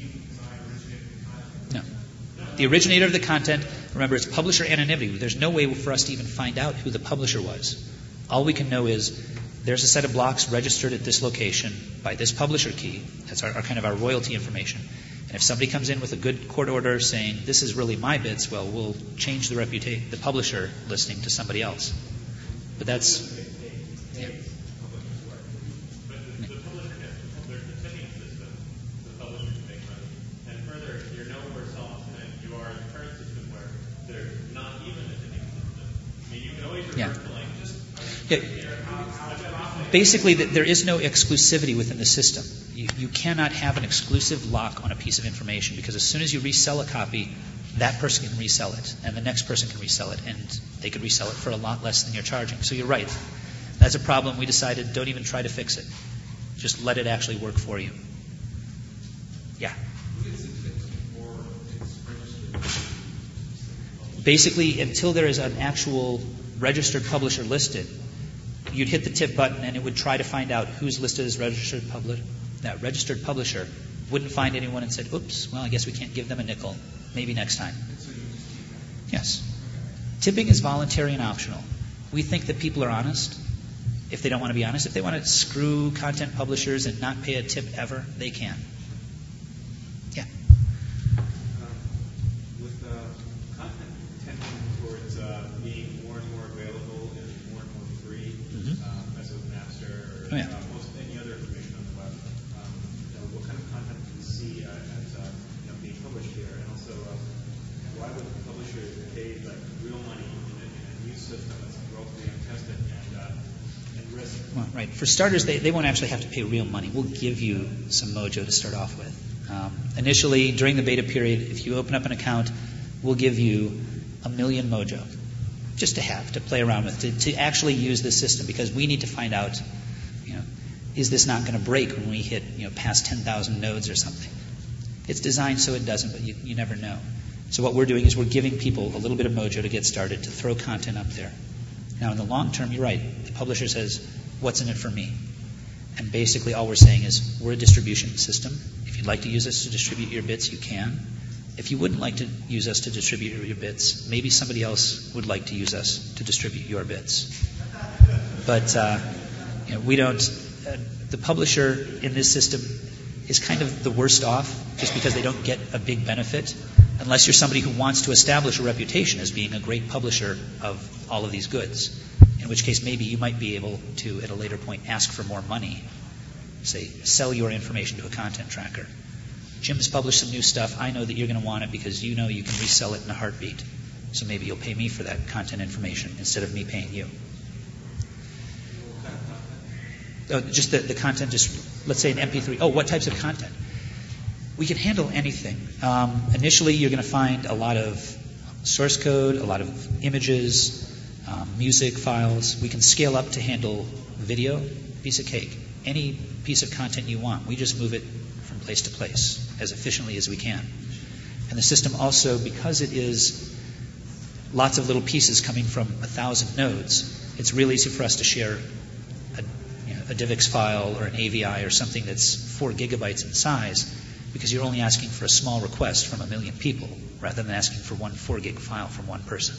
No. The originator of the content, remember, it's publisher anonymity. There's no way for us to even find out who the publisher was. All we can know is there's a set of blocks registered at this location by this publisher key. That's our, our kind of our royalty information. And if somebody comes in with a good court order saying, this is really my bits, well, we'll change the reputation, the publisher listing to somebody else. But that's... Yeah. But the, the publisher gets, there's the tipping system, the publisher can make money. And further, you're no worse off than you are in the current system where there's not even a tipping system. I mean, you can always revert Yeah. to like, just... Yeah. Basically, there is no exclusivity within the system. You, you cannot have an exclusive lock on a piece of information because as soon as you resell a copy, that person can resell it, and the next person can resell it, and they could resell it for a lot less than you're charging. So you're right. That's a problem. We decided don't even try to fix it. Just let it actually work for you. Yeah. Who gets the tips? basically, until there is an actual registered publisher listed, you'd hit the tip button and it would try to find out who's listed as registered publisher. That registered publisher wouldn't find anyone and said, oops, well, I guess we can't give them a nickel. Maybe next time. Yes. Tipping is voluntary and optional. We think that people are honest. If they don't want to be honest, if they want to screw content publishers and not pay a tip ever, they can. Yeah. Um, with uh, content tending towards uh, being more and more available and more and more free, Mm-hmm. um, as a master or Oh, yeah. uh, most any other information on the web, um, you know, what kind of content do you see uh, as uh, you know, being published here? And also, uh, why would publishers pay like real money in a, in a new system that's relatively untested and uh, and risk? Well, right. For starters, they, they won't actually have to pay real money. We'll give you some Mojo to start off with. Um, initially, during the beta period, if you open up an account, we'll give you a million Mojo just to have, to play around with, to, to actually use this system, because we need to find out, you know, is this not going to break when we hit, you know, past ten thousand nodes or something? It's designed so it doesn't, but you, you never know. So what we're doing is we're giving people a little bit of Mojo to get started, to throw content up there. Now, in the long term, you're right. The publisher says, what's in it for me? And basically all we're saying is we're a distribution system. If you'd like to use us to distribute your bits, you can. If you wouldn't like to use us to distribute your bits, maybe somebody else would like to use us to distribute your bits. But uh, you know, we don't. Uh, the publisher in this system is kind of the worst off, just because they don't get a big benefit, unless you're somebody who wants to establish a reputation as being a great publisher of all of these goods. In which case, maybe you might be able to, at a later point, ask for more money. Say, sell your information to a content tracker. Jim's published some new stuff. I know that you're going to want it because you know you can resell it in a heartbeat. So maybe you'll pay me for that content information instead of me paying you. Oh, just the, the content, just let's say an M P three. Oh, what types of content? We can handle anything. Um, initially, you're going to find a lot of source code, a lot of images, um, music files. We can scale up to handle video, piece of cake. Any piece of content you want. We just move it from place to place as efficiently as we can. And the system also, because it is lots of little pieces coming from a thousand nodes, it's real easy for us to share a, you know, a DivX file or an A V I or something that's four gigabytes in size, because you're only asking for a small request from a million people rather than asking for one four gig file from one person.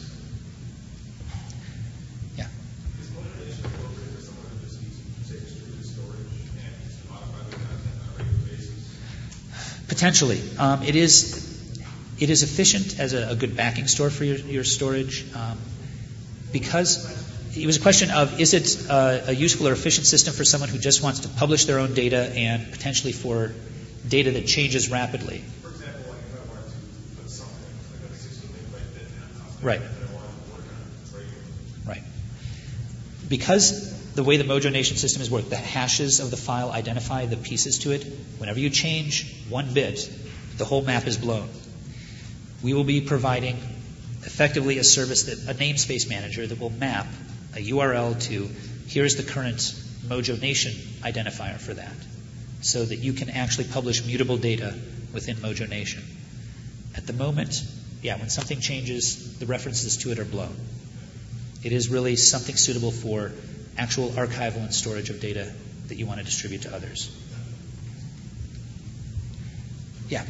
Yeah. Is motivation appropriate for someone who just needs, say, distributed storage and just modify the content on a regular basis? Potentially. Um, it is it is efficient as a, a good backing store for your, your storage, um, because it was a question of, is it uh, a useful or efficient system for someone who just wants to publish their own data and potentially for data that changes rapidly? For example, like if I wanted to put something, like a sixteen megabyte bit map out there Right. that I wanted to work on regularly. Right. Because the way the Mojo Nation system is worked, the hashes of the file identify the pieces to it. Whenever you change one bit, the whole map is blown. We will be providing effectively a service, that a namespace manager that will map a U R L to, here's the current Mojo Nation identifier for that, so that you can actually publish mutable data within Mojo Nation. At the moment, yeah, when something changes, the references to it are blown. It is really something suitable for actual archival and storage of data that you want to distribute to others. Yeah.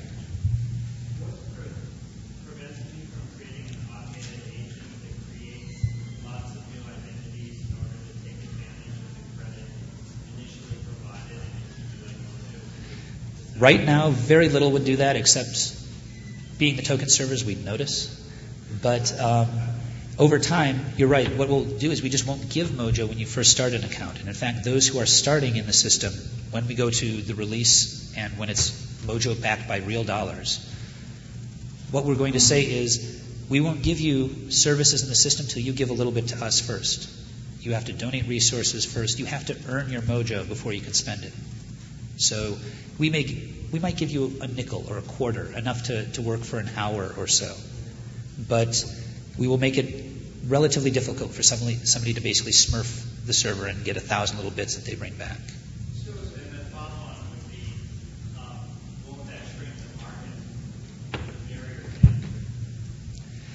Prevents me from creating an automated agent that creates lots of new identities in order to take advantage of the credit initially provided and into like Mojo. Right now, very little would do that, except being the token servers, we'd notice. But um, over time, you're right. What we'll do is we just won't give Mojo when you first start an account. And in fact, those who are starting in the system, when we go to the release and when it's Mojo backed by real dollars, what we're going to say is, we won't give you services in the system till you give a little bit to us first. You have to donate resources first. You have to earn your Mojo before you can spend it. So we may we might give you a nickel or a quarter, enough to, to work for an hour or so. But we will make it relatively difficult for somebody, somebody to basically smurf the server and get a thousand little bits that they bring back. So, and the follow-on would be, um, won't that shrink the market, the barrier to entry?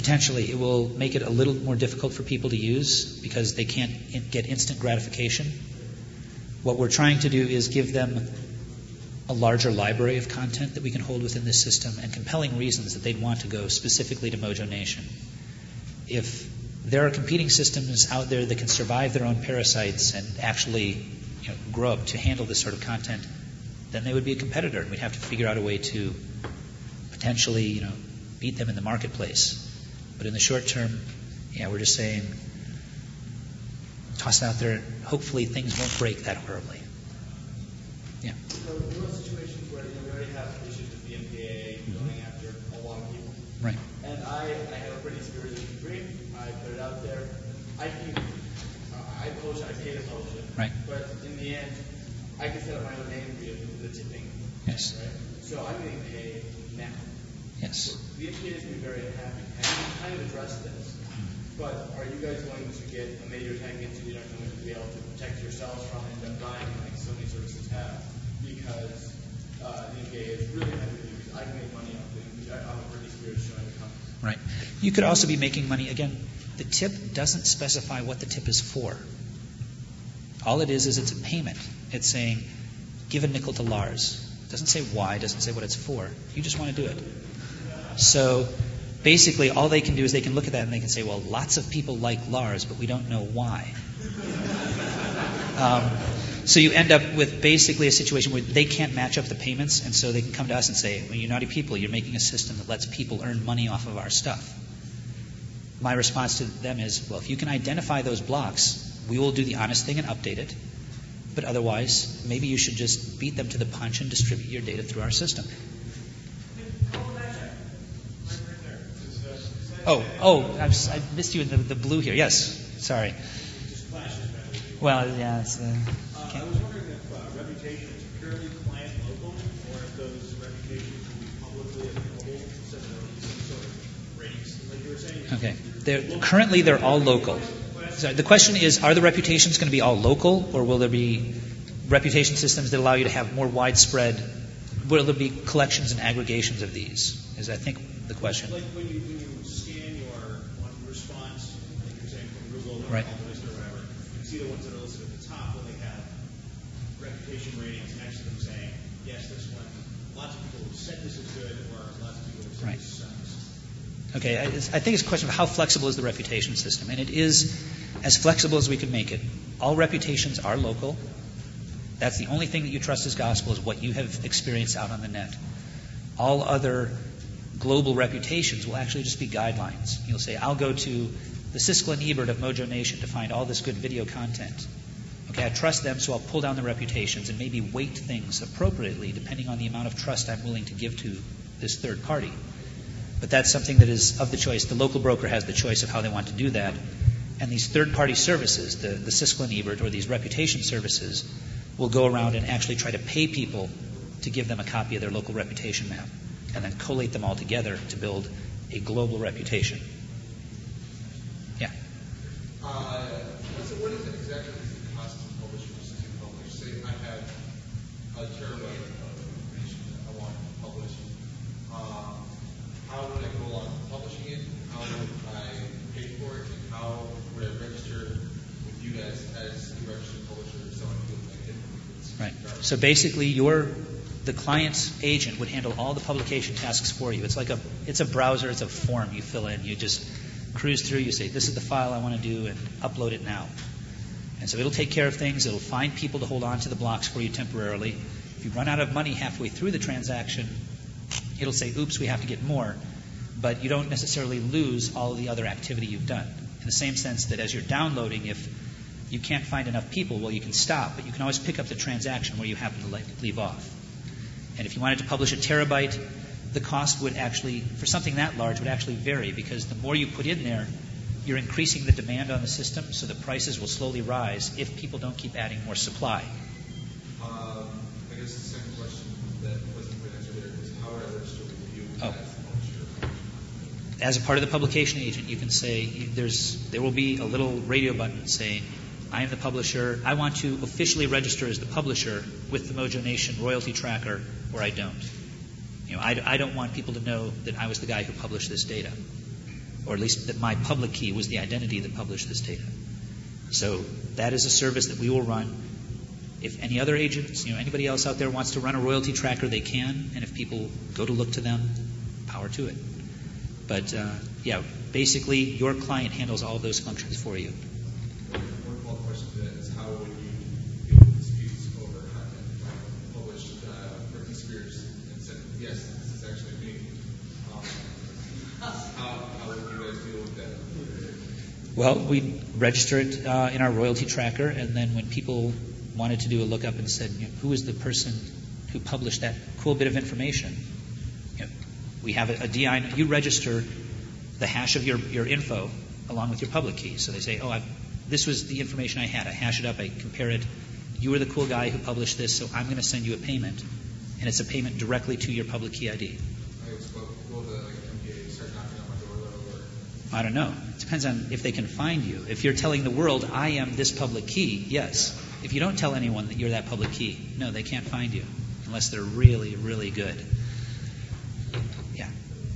potentially it will make it a little more difficult for people to use because they can't in- get instant gratification. What we're trying to do is give them a larger library of content that we can hold within this system and compelling reasons that they'd want to go specifically to Mojo Nation. If there are competing systems out there that can survive their own parasites and actually, you know, grow up to handle this sort of content, then they would be a competitor, and we'd have to figure out a way to potentially, you know, beat them in the marketplace. But in the short term, yeah, we're just saying, toss it out there. Hopefully, things won't break that horribly. Yeah. So there are situations where, you know, we already have issues with the M P A A going after a lot of people. Right. And I, I have a pretty spirited dream. I put it out there. I can, uh, I publish it. I pay to publish it. Right. But in the end, I can set up my own name for you with the tipping. Yes. Right. So I'm getting paid now. Yes. The M P A A is going to be very unhappy. And you kind of address this. But are you guys going to get a major tank into you're not going to be able to protect yourselves from and end up dying like so many services have? Because uh, the M P A A is really happy with you because I can make money off it. I'm a pretty spirited showing the company. Right. You could also be making money. Again, the tip doesn't specify what the tip is for. All it is is it's a payment. It's saying, give a nickel to Lars. It doesn't say why, it doesn't say what it's for. You just want to do it. So basically, all they can do is they can look at that and they can say, well, lots of people like Lars, but we don't know why. Um, so you end up with basically a situation where they can't match up the payments, and so they can come to us and say, well, you naughty people, you're making a system that lets people earn money off of our stuff. My response to them is, well, if you can identify those blocks, we will do the honest thing and update it. But otherwise, maybe you should just beat them to the punch and distribute your data through our system. Oh, oh, I'm, I missed you in the, the blue here. Yes, sorry. Well, yeah. It's, uh, Uh, I was wondering if uh, reputation is purely client local, or if those reputations will be publicly available so that there will be some sort of ratings, like you were saying. Okay. They're, currently, they're all local. So the question is, are the reputations going to be all local, or will there be reputation systems that allow you to have more widespread? Will there be collections and aggregations of these? Is I think the question. Like when you when you scan your one response, like you're saying from Google or Right. Alta or whatever, you can see the ones that are listed at the top when they have reputation ratings next to them saying, yes, this one, lots of people have said this is good, or lots of people have said Right. this sucks. Okay, I, I think it's a question of how flexible is the reputation system, and it is as flexible as we can make it. All reputations are local. That's the only thing that you trust as gospel is what you have experienced out on the net. All other global reputations will actually just be guidelines. You'll say, I'll go to the Siskel and Ebert of Mojo Nation to find all this good video content. Okay, I trust them, so I'll pull down the reputations and maybe weight things appropriately depending on the amount of trust I'm willing to give to this third party. But that's something that is of the choice. The local broker has the choice of how they want to do that. And these third-party services, the, the Siskel and Ebert or these reputation services, will go around and actually try to pay people to give them a copy of their local reputation map and then collate them all together to build a global reputation. Yeah. Uh, so what is it exactly the cost of publishers to publish? Say I have a terabyte of information that I want to publish. Uh, how would I go along publishing it? How would I pay for it? And how would I register with you guys as a registered publisher or someone who would make it? Right. So basically, your the client's agent would handle all the publication tasks for you. It's like a it's a browser. It's a form you fill in. You just cruise through. You say, this is the file I want to do, and upload it now. And so it'll take care of things. It'll find people to hold on to the blocks for you temporarily. If you run out of money halfway through the transaction, it'll say, oops, we have to get more. But you don't necessarily lose all of the other activity you've done. In the same sense that as you're downloading, if you can't find enough people, well, you can stop, but you can always pick up the transaction where you happen to leave off. And if you wanted to publish a terabyte, the cost would actually, for something that large, would actually vary because the more you put in there, you're increasing the demand on the system, so the prices will slowly rise if people don't keep adding more supply. Um, I guess the second question that wasn't quite answered there is how would I register with you Oh. as the publisher? As a part of the publication agent, you can say there's there will be a little radio button saying, I am the publisher. I want to officially register as the publisher with the Mojo Nation royalty tracker, or I don't. You know, I, I don't want people to know that I was the guy who published this data. or at least that my public key was the identity that published this data. So that is a service that we will run. If any other agents, you know, anybody else out there wants to run a royalty tracker, they can. And if people go to look to them, power to it. But uh, yeah, basically your client handles all of those functions for you. One follow-up question to that is how would you deal with disputes over content like published uh, Britney Spears and said, yes, this is actually me. Um, how, how would you guys deal with that? Well, we register it uh, in our royalty tracker, and then when people wanted to do a lookup and said, you know, who is the person who published that cool bit of information? You know, we have a, a D I, you register the hash of your, your info along with your public key. So they say, oh, I've, this was the information I had. I hash it up, I compare it. You were the cool guy who published this, so I'm going to send you a payment. And it's a payment directly to your public key I D. Will the like, M P A start knocking on my door though? Or? I don't know. It depends on if they can find you. If you're telling the world, I am this public key, yes. If you don't tell anyone that you're that public key, no, they can't find you unless they're really, really good. Yeah.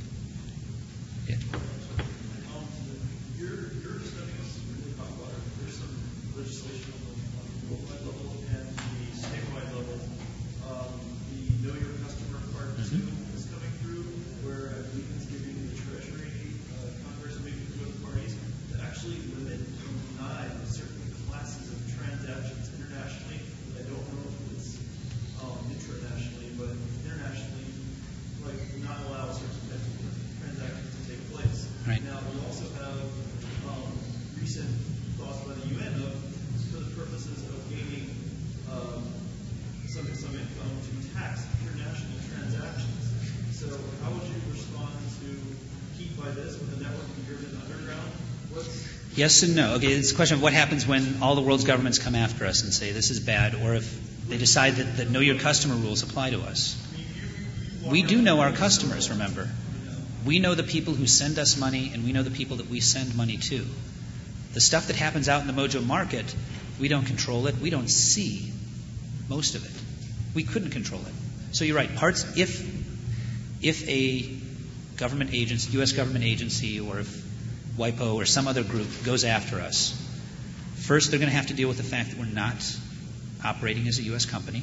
Yeah. Um, your, your study is really hot water. There's some legislation on the worldwide level and the statewide level. Um, the Know Your Customer Part two is coming through, where I believe it's giving the Treasury, uh, Congress, maybe two other parties to actually limit and deny certain classes of transactions internationally. I don't know if it's um, internationally, but internationally, like not allow certain types of transactions to take place. Right. Now, we also have um, recent thoughts by the U N of, for the purposes of gaining um, some, some income to tax international transactions. So how would you respond to keep by this with a network of driven underground? What's Yes and no. Okay, it's a question of what happens when all the world's governments come after us and say this is bad, or if they decide that, that know your customer rules apply to us. We do know our customers, remember. We know the people who send us money, and we know the people that we send money to. The stuff that happens out in the Mojo market, we don't control it. We don't see most of it. We couldn't control it. So you're right. Parts, if if a government agency, U S government agency, or if WIPO or some other group goes after us, first they're going to have to deal with the fact that we're not operating as a U S company.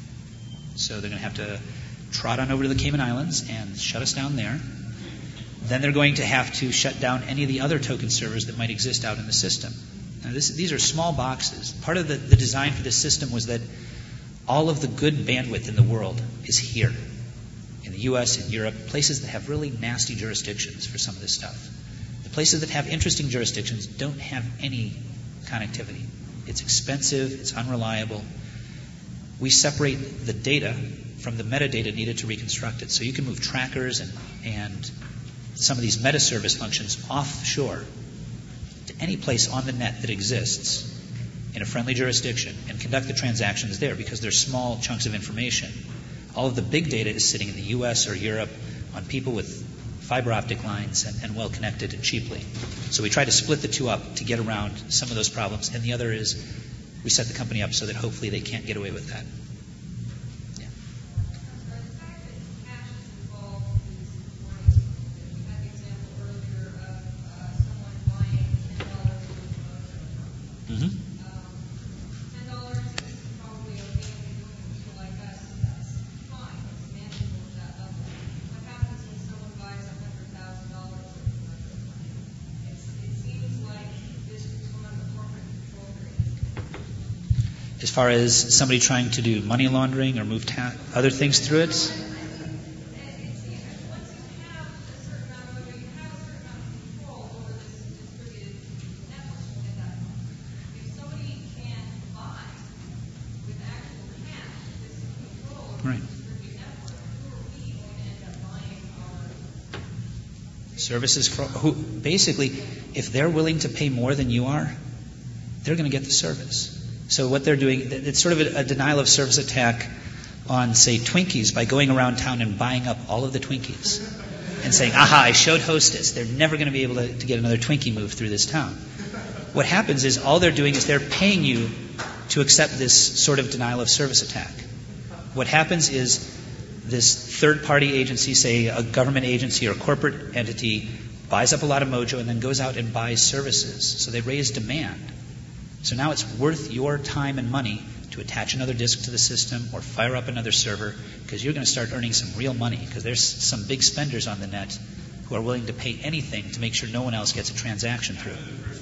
So they're going to have to trot on over to the Cayman Islands and shut us down there. Then they're going to have to shut down any of the other token servers that might exist out in the system. Now this, these are small boxes. Part of the, the design for this system was that all of the good bandwidth in the world is here, in the U S and Europe, places that have really nasty jurisdictions for some of this stuff. The places that have interesting jurisdictions don't have any connectivity. It's expensive, it's unreliable. We separate the data from the metadata needed to reconstruct it. So you can move trackers and, and some of these meta service functions offshore to any place on the net that exists in a friendly jurisdiction and conduct the transactions there because they're small chunks of information. All of the big data is sitting in the U S or Europe on people with fiber optic lines and, and well connected and cheaply. So we try to split the two up to get around some of those problems. And the other is we set the company up so that hopefully they can't get away with that. Yeah. Mm-hmm. As far as somebody trying to do money laundering or move ta- other things through it? Right. Services for who basically, if they're willing to pay more than you are, they're going to get the service. So what they're doing, it's sort of a, a denial of service attack on, say, Twinkies by going around town and buying up all of the Twinkies and saying, aha, I showed Hostess. They're never going to be able to, to get another Twinkie moved through this town. What happens is all they're doing is they're paying you to accept this sort of denial of service attack. What happens is this third-party agency, say a government agency or corporate entity, buys up a lot of Mojo, and then goes out and buys services. So they raise demand. So now it's worth your time and money to attach another disk to the system or fire up another server, because you're going to start earning some real money, because there's some big spenders on the net who are willing to pay anything to make sure no one else gets a transaction through.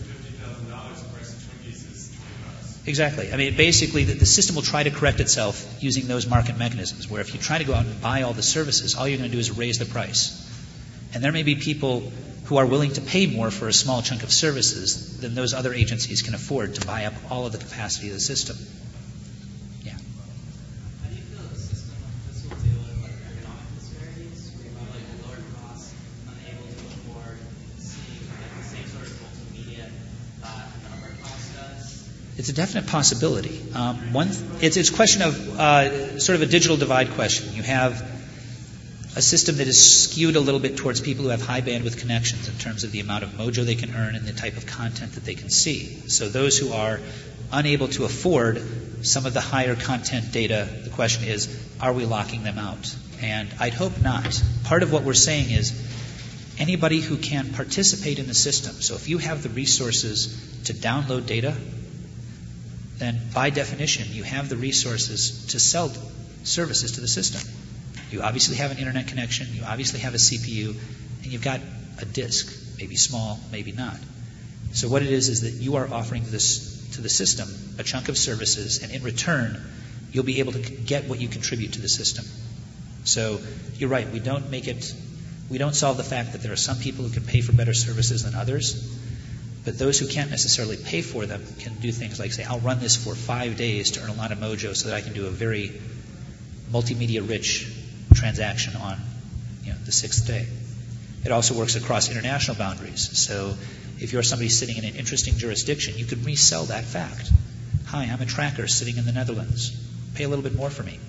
Exactly. I mean, basically, the, the system will try to correct itself using those market mechanisms, where if you try to go out and buy all the services, all you're going to do is raise the price. And there may be people who are willing to pay more for a small chunk of services than those other agencies can afford to buy up all of the capacity of the system. Yeah. How do you feel the system this will deal with like economic disparities, where you have like lower costs, unable to afford seeing like the same sort of multimedia that another cost does? It's a definite possibility. Um, one, it's, it's a question of uh, sort of a digital divide question. You have a system that is skewed a little bit towards people who have high bandwidth connections in terms of the amount of Mojo they can earn and the type of content that they can see. So those who are unable to afford some of the higher content data, the question is, are we locking them out? And I'd hope not. Part of what we're saying is anybody who can participate in the system. So if you have the resources to download data, then by definition you have the resources to sell services to the system. You obviously have an internet connection, you obviously have a C P U, and you've got a disk, maybe small, maybe not. So what it is is that you are offering this to the system a chunk of services, and in return, you'll be able to get what you contribute to the system. So you're right, we don't make it, we don't solve the fact that there are some people who can pay for better services than others, but those who can't necessarily pay for them can do things like say, I'll run this for five days to earn a lot of Mojo so that I can do a very multimedia-rich transaction on you know, the sixth day. It also works across international boundaries. So if you're somebody sitting in an interesting jurisdiction, you could resell that fact. Hi, I'm a tracker sitting in the Netherlands. Pay a little bit more for me.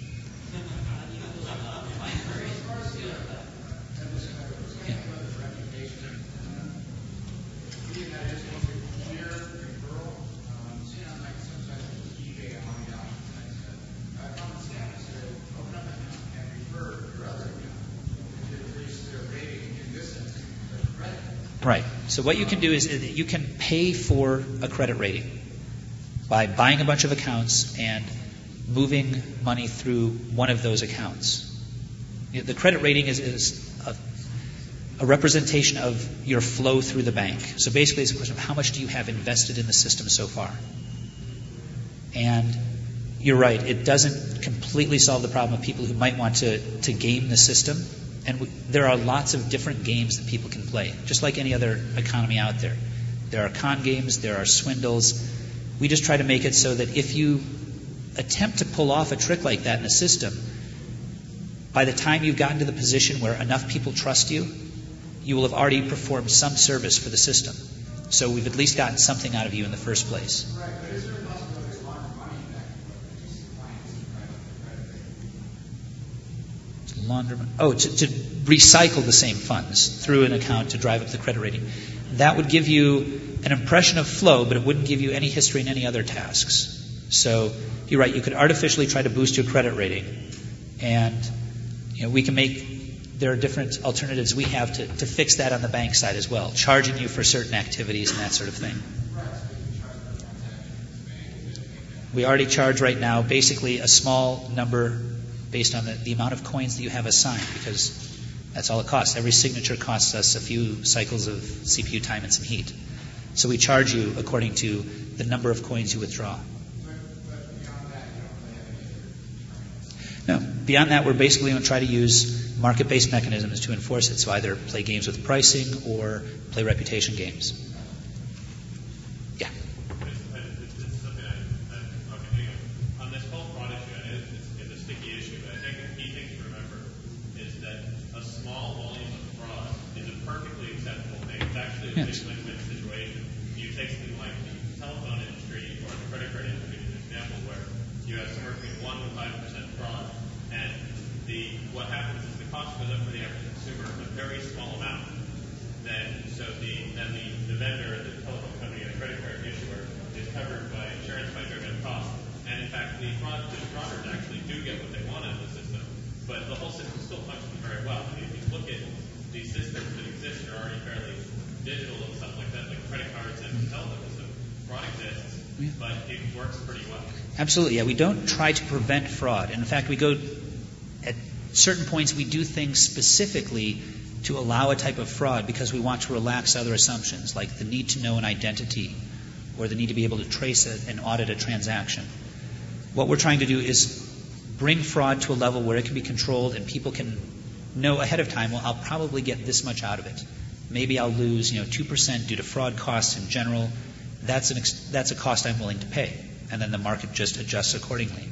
Yeah. Right. So what you can do is is you can pay for a credit rating by buying a bunch of accounts and moving money through one of those accounts. You know, the credit rating is, is a, a representation of your flow through the bank. So basically it's a question of how much do you have invested in the system so far. And you're right, it doesn't completely solve the problem of people who might want to, to game the system. And w- there are lots of different games that people can play, just like any other economy out there. There are con games, there are swindles. We just try to make it so that if you attempt to pull off a trick like that in a system, by the time you've gotten to the position where enough people trust you, you will have already performed some service for the system. So we've at least gotten something out of you in the first place. Right, but is there a possibility of laundering money back to G C clients to drive up the credit rating? Launderment. Oh, to, to recycle the same funds through an account to drive up the credit rating. That would give you an impression of flow, but it wouldn't give you any history in any other tasks. So you're right, you could artificially try to boost your credit rating. And you know, we can make, there are different alternatives we have to, to fix that on the bank side as well, charging you for certain activities and that sort of thing. We already charge right now basically a small number based on the, the amount of coins that you have assigned, because that's all it costs. Every signature costs us a few cycles of C P U time and some heat. So we charge you according to the number of coins you withdraw. No, beyond that, we're basically going to try to use market-based mechanisms to enforce it. So either play games with pricing or play reputation games. Yeah. It's, it's something I, I, okay, on this whole fraud issue, I know it's, it's a sticky issue, but I think the key thing to remember is that a small volume of fraud is a perfectly acceptable thing. It's actually a Yes. big win-win situation. You take something like the telephone industry or the credit card industry as an example, where you have somewhere between one and five percent fraud, and the what happens is the cost goes up for the average consumer a very small amount. Then so the then the, the vendor, the telephone company, and the credit card issuer is covered by insurance by driven cost. And in fact, the fraud the fraudsters actually do get what they want out of the system, but the whole system still functions very well. I mean, if you look at these systems that exist, they're already very primarily digital and stuff like that, like credit cards and telephone. So fraud exists, Yeah. but it works pretty well. Absolutely, yeah. We don't try to prevent fraud. And in fact, we go at certain points, we do things specifically to allow a type of fraud because we want to relax other assumptions, like the need to know an identity or the need to be able to trace a, and audit a transaction. What we're trying to do is bring fraud to a level where it can be controlled and people can know ahead of time, well, I'll probably get this much out of it. Maybe I'll lose, you know, two percent due to fraud costs in general. That's an ex- that's a cost I'm willing to pay. And then the market just adjusts accordingly.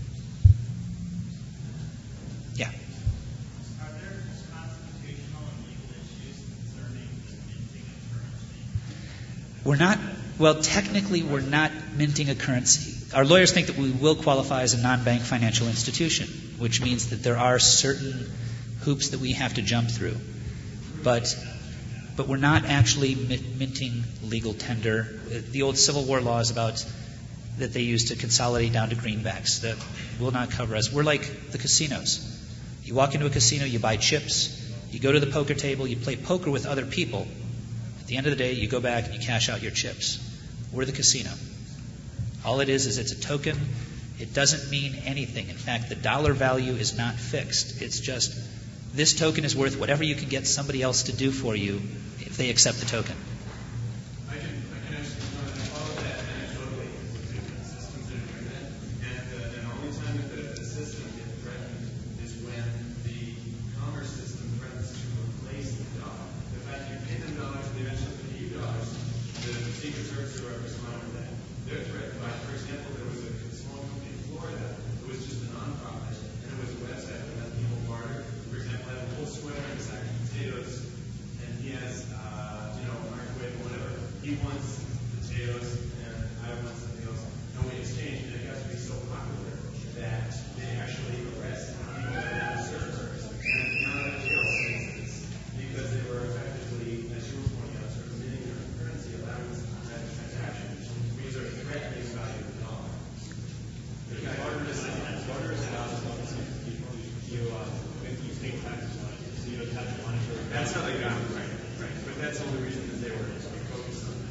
Yeah. Are there constitutional and legal issues concerning the minting of currency? We're not, well, technically we're not minting a currency. Our lawyers think that we will qualify as a non-bank financial institution, which means that there are certain hoops that we have to jump through. But but we're not actually min- minting legal tender. The old Civil War laws about that they use to consolidate down to greenbacks that will not cover us. We're like the casinos. You walk into a casino, you buy chips, you go to the poker table, you play poker with other people. At the end of the day, you go back and you cash out your chips. We're the casino. All it is is it's a token. It doesn't mean anything. In fact, the dollar value is not fixed. It's just this token is worth whatever you can get somebody else to do for you if they accept the token. I can, I can actually follow that anecdotally with different systems that are doing that. And the, and the only time that the, the system gets threatened is when the commerce system threatens to replace the dollar. The fact you pay them dollars, they eventually pay you dollars, the Secret Service or whoever respond to that. They're threatened by, for example, there was a small company in Florida. It was just a nonprofit, and it was a website that let people barter. For example, I have a whole sweater and a sack of potatoes, and he has, uh, you know, a microwave or whatever. He wants potatoes, and I want something else. And we exchanged, and it got to be so popular that they actually arrested people that had the servers and now have jail sentences because they were effectively, as you were pointing out, sort of minting their currency, allowing us to that transaction, because they're threatening the value of the dollar. There's barter is barter is allowed as long as you you uh, you pay taxes on it, so you don't have to monitor. That's how they got it, right? Right. But that's the only reason that they were focused on that.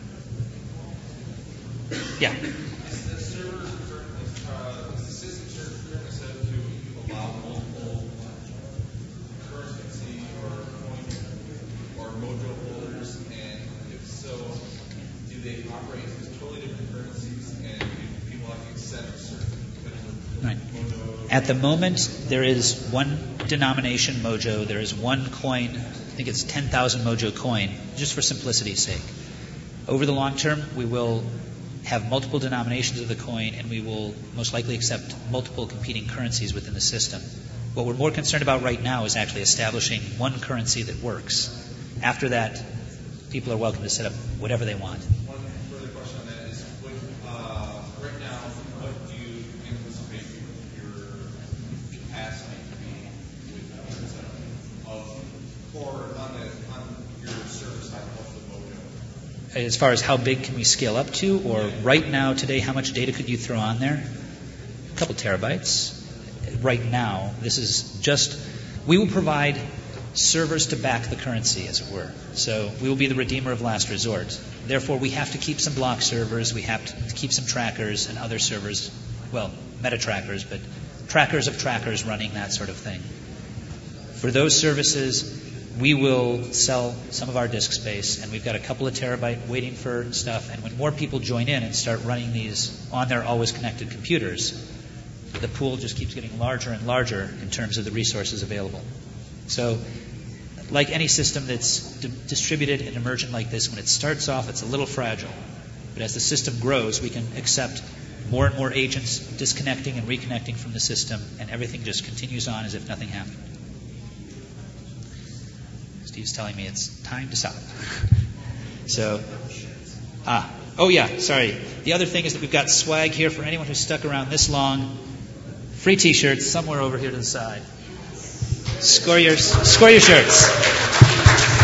Yeah. Is the server, uh, is the system currently set up to allow multiple currency or coin or mojo holders? And if so, do they operate as totally different currencies? And do people have to accept certain Right. mojo? At the moment, there is one denomination mojo. There is one coin. I think it's ten thousand mojo coin, just for simplicity's sake. Over the long term, we will have multiple denominations of the coin, and we will most likely accept multiple competing currencies within the system. What we're more concerned about right now is actually establishing one currency that works. After that, people are welcome to set up whatever they want. One further question on that is, what, uh, right now, what do you anticipate your capacity to be with the of, or on the on your server side of the mojo? As far as how big can we scale up to, or right now, today, how much data could you throw on there? A couple terabytes. Right now, this is just, we will provide servers to back the currency, as it were. So we will be the redeemer of last resort. Therefore, we have to keep some block servers, we have to keep some trackers and other servers, well, meta trackers, but trackers of trackers running that sort of thing. For those services, we will sell some of our disk space, and we've got a couple of terabyte waiting for stuff. And when more people join in and start running these on their always connected computers, the pool just keeps getting larger and larger in terms of the resources available. So, like any system that's di- distributed and emergent like this, when it starts off, it's a little fragile. But as the system grows, we can accept more and more agents disconnecting and reconnecting from the system, and everything just continues on as if nothing happened. Steve's telling me it's time to stop. So, ah, oh yeah, sorry. The other thing is that we've got swag here for anyone who's stuck around this long. Free T-shirts somewhere over here to the side. Score your, score your shirts.